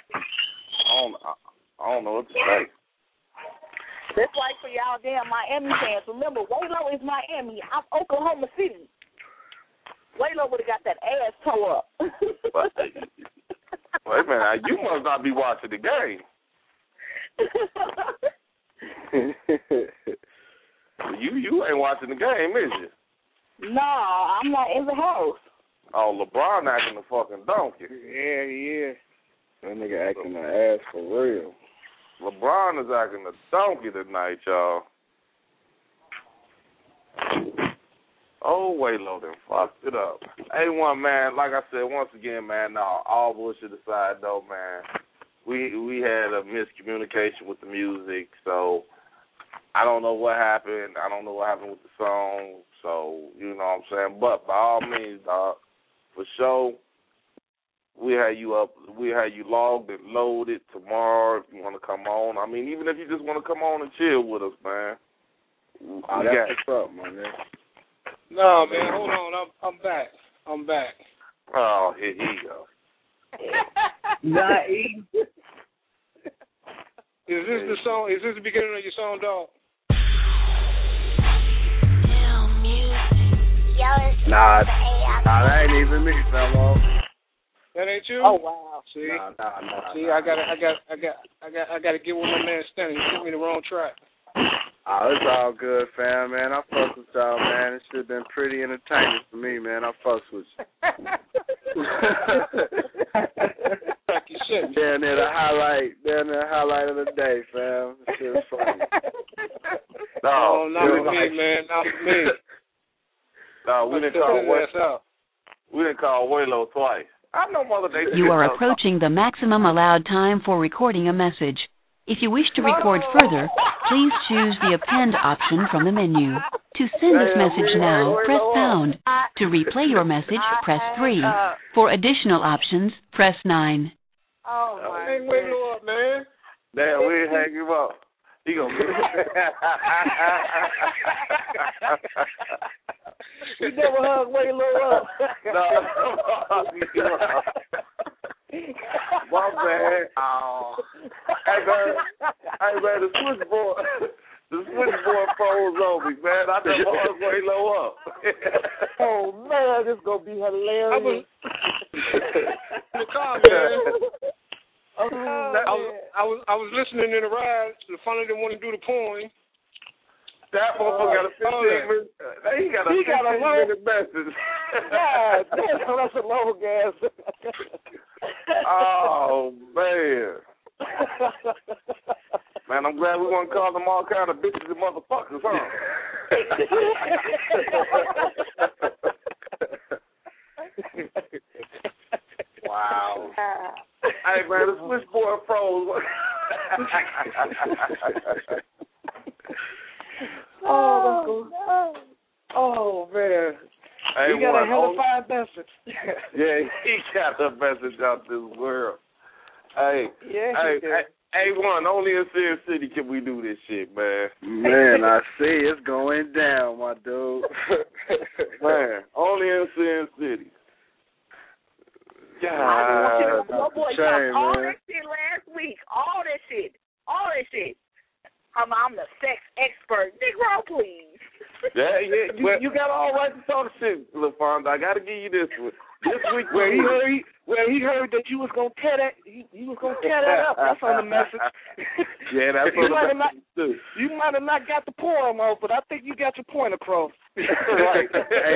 [SPEAKER 2] don't know what to say.
[SPEAKER 8] That's like for y'all damn Miami fans. Remember, Waylo is Miami. I'm Oklahoma City. Waylo would have got that ass toe up.
[SPEAKER 2] Wait a minute, you must not be watching the game. You ain't watching the game, is you?
[SPEAKER 8] No, I'm not in the house.
[SPEAKER 2] Oh, LeBron acting a fucking donkey.
[SPEAKER 15] Yeah, he is. That nigga acting an ass for real.
[SPEAKER 2] LeBron is acting a donkey tonight, y'all. Oh, Waylo done fucked it up. A1, man, like I said, once again, man, all bullshit aside, though, man, we had a miscommunication with the music, so I don't know what happened. I don't know what happened with the song, so, you know what I'm saying? But by all means, dog, for sure, we had you up. We had you logged and loaded tomorrow if you want to come on. I mean, even if you just want to come on and chill with us, man.
[SPEAKER 15] That's what's up, my nigga.
[SPEAKER 6] No, man, hold on. I'm back.
[SPEAKER 2] Oh, here you go.
[SPEAKER 6] Naive. Is this the song? Is this the beginning of your song, dog?
[SPEAKER 15] Nah, that ain't even me, fella.
[SPEAKER 6] That ain't you?
[SPEAKER 8] Oh wow.
[SPEAKER 6] See, see, I gotta get with my man Stanley. He took me the wrong track.
[SPEAKER 15] Oh, it's all good, fam, man. I fucks with y'all, man. It should have been pretty entertaining for me, man. I fucks with you.
[SPEAKER 6] Like you should.
[SPEAKER 15] Down there, the highlight of the day, fam. This shit is funny.
[SPEAKER 6] No, not with me, man. Not with me.
[SPEAKER 2] No, we didn't call Waylo twice. I know Mother Nature.
[SPEAKER 18] You are approaching the maximum allowed time for recording a message. If you wish to record further, please choose the append option from the menu. To send this message now, press pound. To replay your message, press 3. For additional options, press 9.
[SPEAKER 6] Oh, my God. Wake Low up, man.
[SPEAKER 2] Damn, we ain't hang him up. He gonna be.
[SPEAKER 7] You never hug Wake Low up.
[SPEAKER 2] No. My bad. Oh. Hey man, the switchboard froze on me, man. I never hugged Wake Low up.
[SPEAKER 7] Oh man, this gonna be hilarious.
[SPEAKER 6] In the car, man. I was listening in the ride. The father didn't want to do the poem.
[SPEAKER 2] That motherfucker got a 15 minute. He got a 15-minute message.
[SPEAKER 7] God damn, that's a long ass.
[SPEAKER 2] Oh man. Man, I'm glad we want to call them all kind of bitches and motherfuckers, huh? Wow. Hey, man, the switchboard froze.
[SPEAKER 7] Oh, man.
[SPEAKER 2] Hey,
[SPEAKER 7] you got a hell of a message.
[SPEAKER 2] Yeah, he got a message out this world. Hey, A1, only in Sin City can we do this shit, man.
[SPEAKER 15] Man, I see it's going down, my dude.
[SPEAKER 2] Man, only in Sin City.
[SPEAKER 8] God, my boy talked all that shit last week. All that shit. I'm the sex expert. Negro, please.
[SPEAKER 2] Yeah. You got all right to talk shit, LaFonda. I got to give you this one. This week,
[SPEAKER 7] where he heard that you was gonna tear that, you was gonna tear that up. That's on the message.
[SPEAKER 2] Yeah, that's on the message too.
[SPEAKER 7] You might have not got the poem off, but I think you got your point across.
[SPEAKER 2] Right.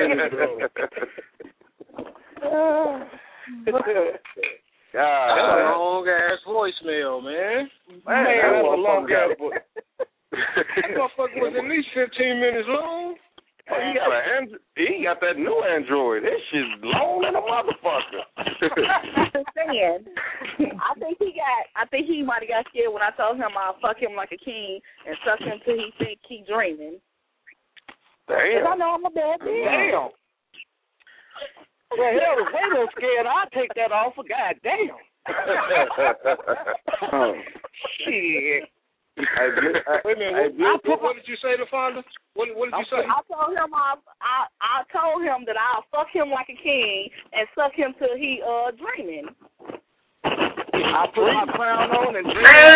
[SPEAKER 6] God, that's a long ass voicemail, man.
[SPEAKER 2] Man, that's a long ass
[SPEAKER 6] voice. That motherfucker was at least 15 minutes long.
[SPEAKER 2] He got that new Android. That shit's long than a motherfucker.
[SPEAKER 8] I think he might have got scared when I told him I'll fuck him like a king and suck him till he think he dreaming.
[SPEAKER 2] Damn.
[SPEAKER 8] 'Cause I know I'm a bad bitch.
[SPEAKER 7] Damn. Well, hell, if they don't scared, I'll take that off for goddamn.
[SPEAKER 15] Oh.
[SPEAKER 7] Shit.
[SPEAKER 6] Wait a minute. What did you say to Fonda? What did you say?
[SPEAKER 8] I told him that I'll fuck him like a king and suck him till he dreaming.
[SPEAKER 7] I put my crown on and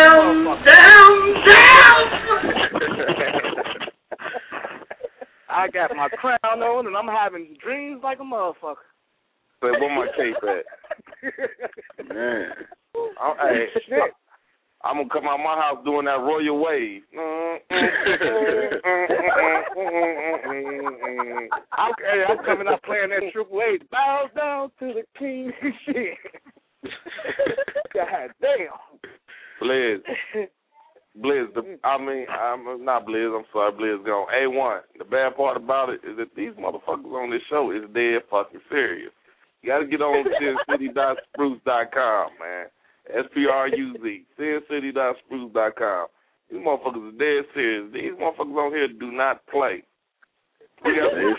[SPEAKER 8] down.
[SPEAKER 7] I got my crown on and I'm having dreams like a motherfucker.
[SPEAKER 2] Say, where my cape at?
[SPEAKER 15] Man.
[SPEAKER 2] Hey, shit. I'm going to come out my house doing that royal wave.
[SPEAKER 7] I'm coming out playing that triple H. Bow down to the king. Shit. God damn.
[SPEAKER 2] Blizz, I'm not Blizz, I'm sorry, Blizz gone. A1, the bad part about it is that these motherfuckers on this show is dead fucking serious. You got to get on sincity.spruce.com, man. SPRUZ, sincity.spruce.com. These motherfuckers are dead serious. These motherfuckers on here do not play. We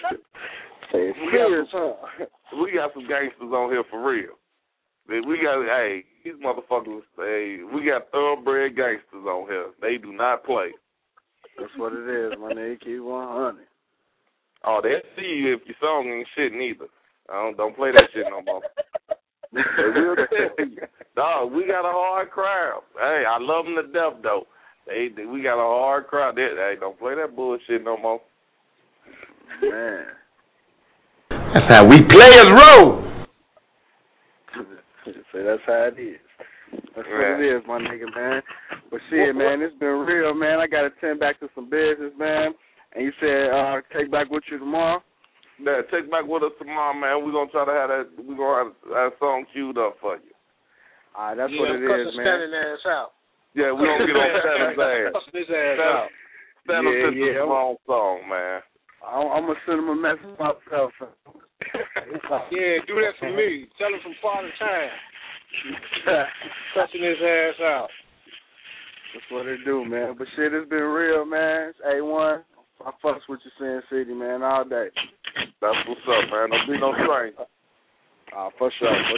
[SPEAKER 2] got some gangsters on here for real. These motherfuckers, we got thoroughbred gangsters on here. They do not play.
[SPEAKER 15] That's what it is, my nigga. Keep 100.
[SPEAKER 2] Oh, they'll see you if your song ain't shit neither. Don't play that shit no more. Dog, we got a hard crowd. Hey, I love them to death, though. We got a hard crowd. Hey, don't play that bullshit no more.
[SPEAKER 15] Man.
[SPEAKER 3] That's how we players roll.
[SPEAKER 15] So that's how it is. That's what it is, my nigga, man. But shit, man, it's been real, man. I got to tend back to some business, man. And you said take back with you tomorrow?
[SPEAKER 2] Yeah, take back with us tomorrow, man. We're going to try to have that. We're going to have that song queued up for you.
[SPEAKER 15] All right, that's what it is, man.
[SPEAKER 6] Standing ass out.
[SPEAKER 2] Yeah, we're going to get on Stanton's ass.
[SPEAKER 6] His ass out.
[SPEAKER 2] Stanton sent the wrong song, man.
[SPEAKER 15] I'm going to send him a message myself.
[SPEAKER 6] Yeah, do that for me. Tell him from Father Time. Touching his ass out.
[SPEAKER 15] That's what it do, man. But shit, it's been real, man. It's A1. I fucks with you, Sin City, man, all day.
[SPEAKER 2] That's what's up, man. Don't be no stranger.
[SPEAKER 15] For sure.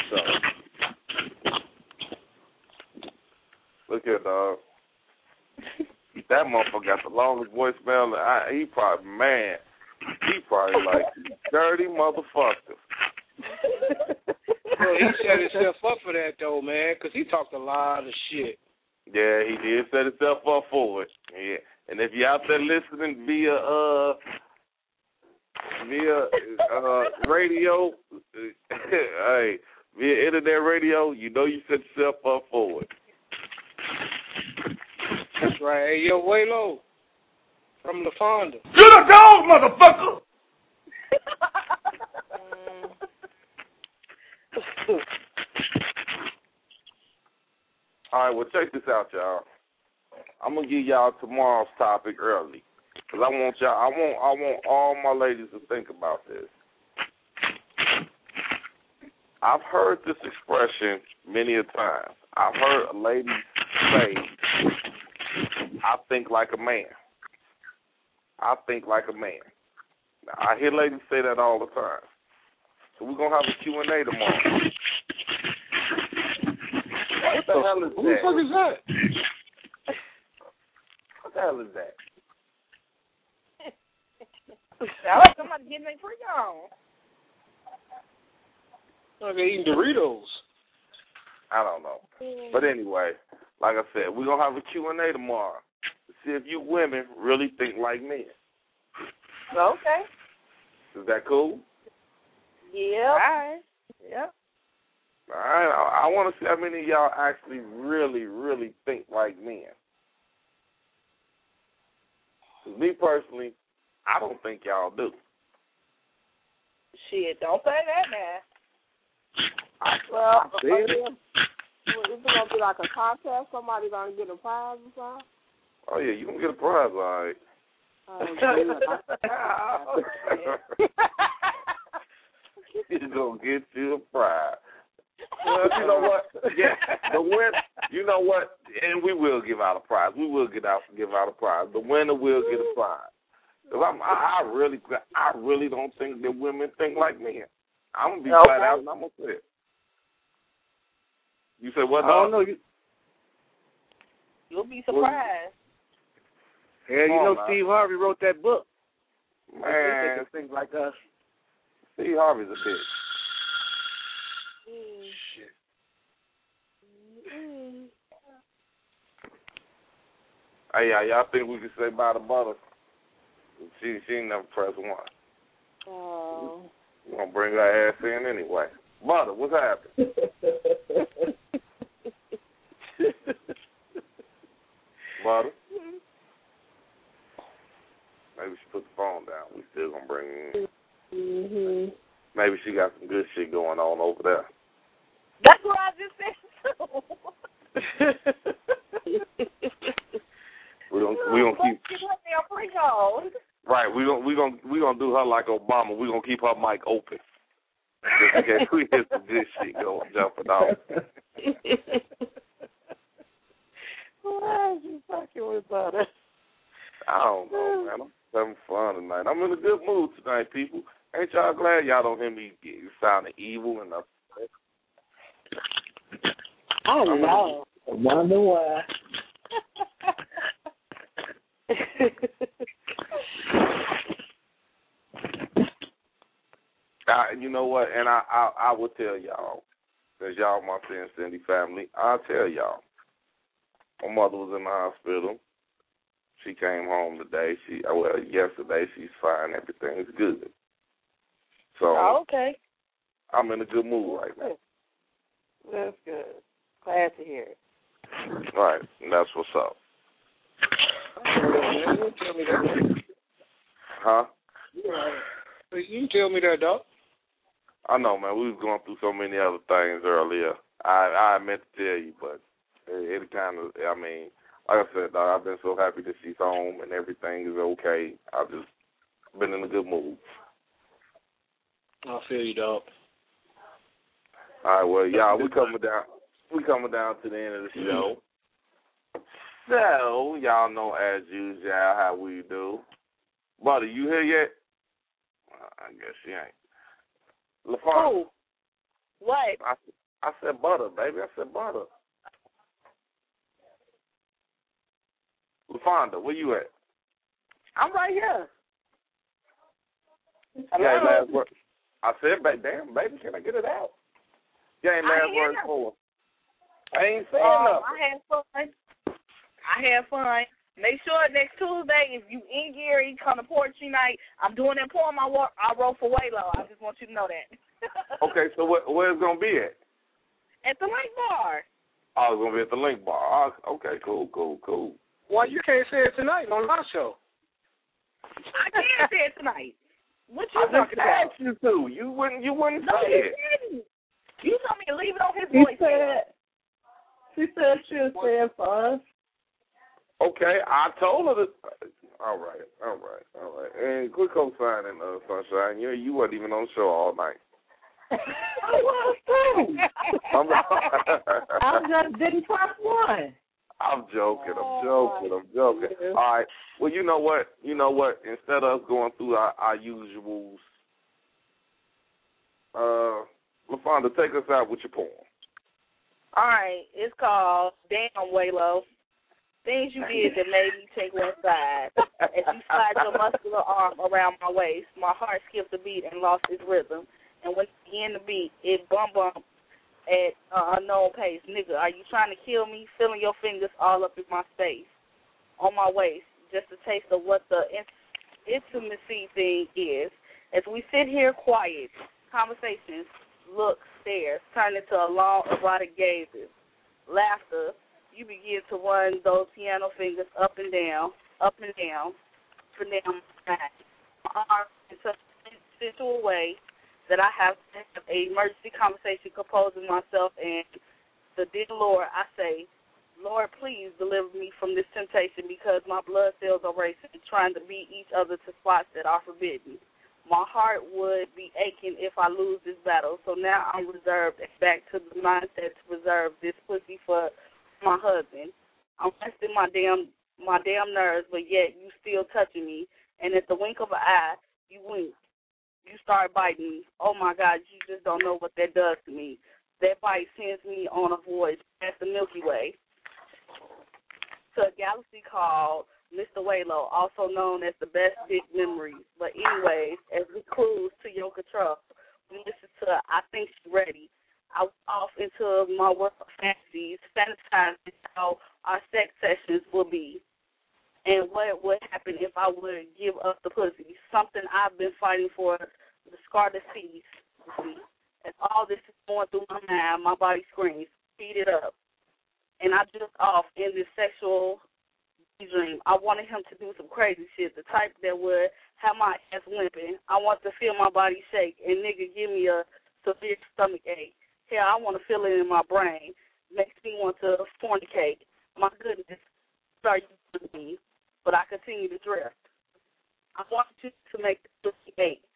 [SPEAKER 2] Look here, dog. That motherfucker got the longest voicemail. He probably like dirty motherfucker.
[SPEAKER 6] Well, he set himself up for that, though, man, because he talked a lot of shit.
[SPEAKER 2] Yeah, he did set himself up for it. Yeah, and if you're out there listening via radio, hey, via internet radio, you know you set yourself up for it.
[SPEAKER 6] That's right. Hey, yo, Waylo from LaFonda.
[SPEAKER 3] You're the dog, motherfucker!
[SPEAKER 2] All right, well, check this out, y'all. I'm gonna give y'all tomorrow's topic early, cause I want all my ladies to think about this. I've heard this expression many a time. I've heard a lady say, "I think like a man." I think like a man. Now, I hear ladies say that all the time. So we're gonna have a Q&A tomorrow. What the hell is that?
[SPEAKER 6] Who the fuck is that?
[SPEAKER 2] What the hell is that?
[SPEAKER 16] Sound like somebody getting their freak on.
[SPEAKER 6] Like they're eating Doritos.
[SPEAKER 2] I don't know. But anyway, like I said, we're going to have a Q&A tomorrow to see if you women really think like men.
[SPEAKER 16] Okay.
[SPEAKER 2] Is that cool?
[SPEAKER 16] Yeah. All right. Yep.
[SPEAKER 2] All right. I want to see how many of y'all actually really, really think like men. Me personally, I don't think y'all do.
[SPEAKER 16] Shit, don't say that now.
[SPEAKER 1] Well, is it going to be like a contest? Somebody going to get a prize or something?
[SPEAKER 2] Oh, yeah, you going to get a prize, all right. He's going to get you a prize. Well, you know what? Yeah, the winner, you know what? And we will give out a prize. We will give out a prize. The winner will get a prize. Because I really don't think that women think like men. I'm going to be flat out and I'm going to say it. You said what?
[SPEAKER 7] I don't know.
[SPEAKER 16] You'll be surprised.
[SPEAKER 7] Yeah, you know Steve Harvey wrote that book.
[SPEAKER 2] Man,
[SPEAKER 7] things like us.
[SPEAKER 2] Steve Harvey's a bitch.
[SPEAKER 6] Shit.
[SPEAKER 2] Hey, y'all think we can say bye to Butter? She ain't never pressed one.
[SPEAKER 1] Oh.
[SPEAKER 2] We're going to bring her ass in anyway. Butter, what's happening? Butter? Maybe she put the phone down. We still going to bring her in.
[SPEAKER 1] Mm-hmm.
[SPEAKER 2] Maybe she got some good shit going on over there.
[SPEAKER 16] That's what I just said too.
[SPEAKER 2] we gonna keep. Right, we gonna do her like Obama. We gonna keep her mic open just in case we hear some good shit going jumping off.
[SPEAKER 1] Why is you fucking with Butter?
[SPEAKER 2] I don't know, man. I'm having fun tonight. I'm in a good mood tonight, people. Ain't y'all glad y'all don't hear me sounding evil and
[SPEAKER 1] I know.
[SPEAKER 16] I wonder why.
[SPEAKER 2] You know what? And I will tell y'all, because y'all my friend Cindy family, I'll tell y'all. My mother was in the hospital. She came home today. Yesterday. She's fine. Everything's good. So,
[SPEAKER 16] okay.
[SPEAKER 2] I'm in a good mood right now.
[SPEAKER 16] That's good. Glad to hear it.
[SPEAKER 2] Right. And that's what's up. Huh?
[SPEAKER 6] You can tell me that, dog.
[SPEAKER 2] I know, man. We was going through so many other things earlier. I meant to tell you, but it kind of, I mean, like I said, dog, I've been so happy that she's home and everything is okay. I've just been in a good mood.
[SPEAKER 6] I feel you, dog.
[SPEAKER 2] All right, well, y'all, we coming down to the end of the show. So, y'all know as usual how we do. Buddy, you here yet? I guess she ain't. LaFonda.
[SPEAKER 1] What?
[SPEAKER 2] I said butter, baby. I said butter. LaFonda, where you at?
[SPEAKER 1] I'm right here.
[SPEAKER 2] Yeah, last word. I said, damn, baby, can I get it out? Yeah, last word for. I ain't saying nothing.
[SPEAKER 8] I had fun. Make sure next Tuesday, if you in Gary, come to Poetry Night. I'm doing that poem I wrote for Waylo. I just want you to know that.
[SPEAKER 2] Okay, so where it's going to be at?
[SPEAKER 8] At the Link Bar.
[SPEAKER 2] Oh, it's going to be at the Link Bar. Oh, okay, cool.
[SPEAKER 6] Why you can't say it tonight on our show?
[SPEAKER 8] I can't say it tonight. What you
[SPEAKER 2] talking about? I
[SPEAKER 8] about?
[SPEAKER 2] asked you to. You wouldn't
[SPEAKER 8] No,
[SPEAKER 2] say
[SPEAKER 8] you
[SPEAKER 2] it.
[SPEAKER 8] didn't. You told me to leave it on his voice.
[SPEAKER 16] She said she was saying for us.
[SPEAKER 2] Okay, I told her to. All right. And quit co-signing, Sunshine. You wasn't even on the show all night.
[SPEAKER 16] I was too. I just didn't press one.
[SPEAKER 2] I'm joking. All right. Well, you know what? Instead of us going through our usuals, LaFonda, take us out with your poem.
[SPEAKER 8] All right. It's called Damn Waylo. Things you did that made me take one side. As you slide your muscular arm around my waist, my heart skipped a beat and lost its rhythm. And when it began to beat, it bump at an unknown pace. Nigga, are you trying to kill me? Feeling your fingers all up in my space, on my waist, just a taste of what the intimacy thing is. As we sit here quiet, conversations, look, stares, turn into a long erotic gazes. Laughter, you begin to run those piano fingers up and down, my back. My arms in such a sensual way that I have to have an emergency conversation composing myself, and the dear Lord, I say, Lord, please deliver me from this temptation because my blood cells are racing, trying to beat each other to spots that are forbidden. My heart would be aching if I lose this battle, so now I'm reserved and back to the mindset to reserve this pussy for my husband. I'm resting my damn nerves, but yet you still touching me. And at the wink of an eye, you wink. You start biting me. Oh my God, you just don't know what that does to me. That bite sends me on a voyage past the Milky Way to a galaxy called Mr. Waylo, also known as the best dick memories. But anyways, as we cruise to Yoga Truck, we listen to I Think She's Ready. I was off into my work of fantasies, fantasizing how our sex sessions would be and what would happen if I would give up the pussy, something I've been fighting for the scar to cease. As all this is going through my mind, my body screams, speed it up. And I just off in this sexual dream. I wanted him to do some crazy shit, the type that would have my ass limping. I want to feel my body shake and nigga give me a severe stomach ache. Hell, I want to feel it in my brain. Makes me want to fornicate. My goodness, start using me, but I continue to drift. I want you to make the pussy ache.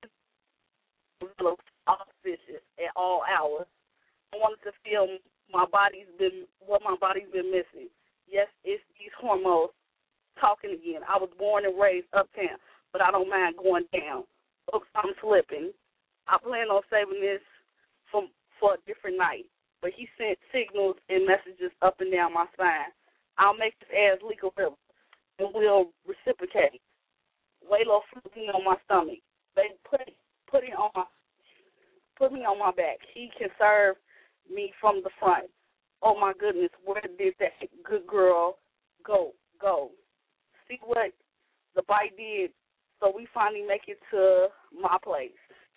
[SPEAKER 8] All vicious at all hours. I wanted to feel what my body's been missing. Yes, it's these hormones talking again. I was born and raised uptown, but I don't mind going down. Oops, I'm slipping. I plan on saving this for a different night, but he sent signals and messages up and down my spine. I'll make this ass leak a river, and we'll reciprocate. Waylo flipped me on my stomach. They put me on my back. He can serve me from the front. Oh my goodness, where did that good girl go? See what the bite did. So we finally make it to my place.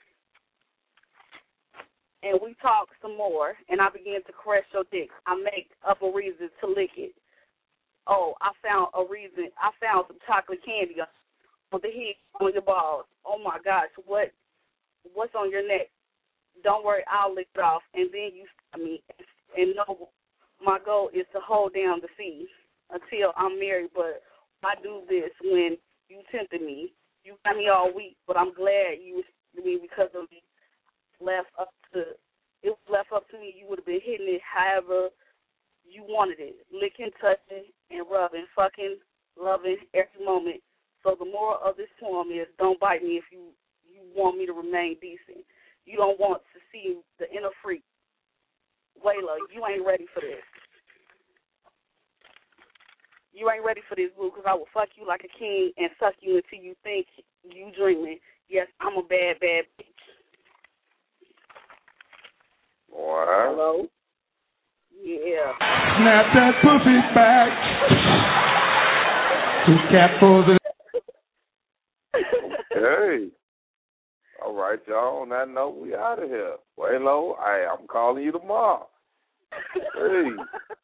[SPEAKER 8] And we talk some more, and I begin to caress your dick. I make up a reason to lick it. Oh, I found some chocolate candy on the head on your balls. Oh my gosh, what's on your neck? Don't worry, I'll lick it off, and then you stop me. And no, my goal is to hold down the sea until I'm married. But I do this when you tempted me. You got me all weak, but I'm glad you respected me because of me. It was left up to me, you would have been hitting it however you wanted it. Licking, touching, and rubbing, fucking, loving every moment. So the moral of this poem is don't bite me if you want me to remain decent. You don't want to see the inner freak. Waila, you ain't ready for this. You ain't ready for this, boo, because I will fuck you like a king and suck you until you think you dreaming. Yes, I'm a bad, bad bitch.
[SPEAKER 2] Wow.
[SPEAKER 8] Hello? Yeah.
[SPEAKER 3] Snap that pussy back. Two cat poses.
[SPEAKER 2] Hey. All right, y'all. On that note, we out of here. Waylo, I'm calling you tomorrow. Hey.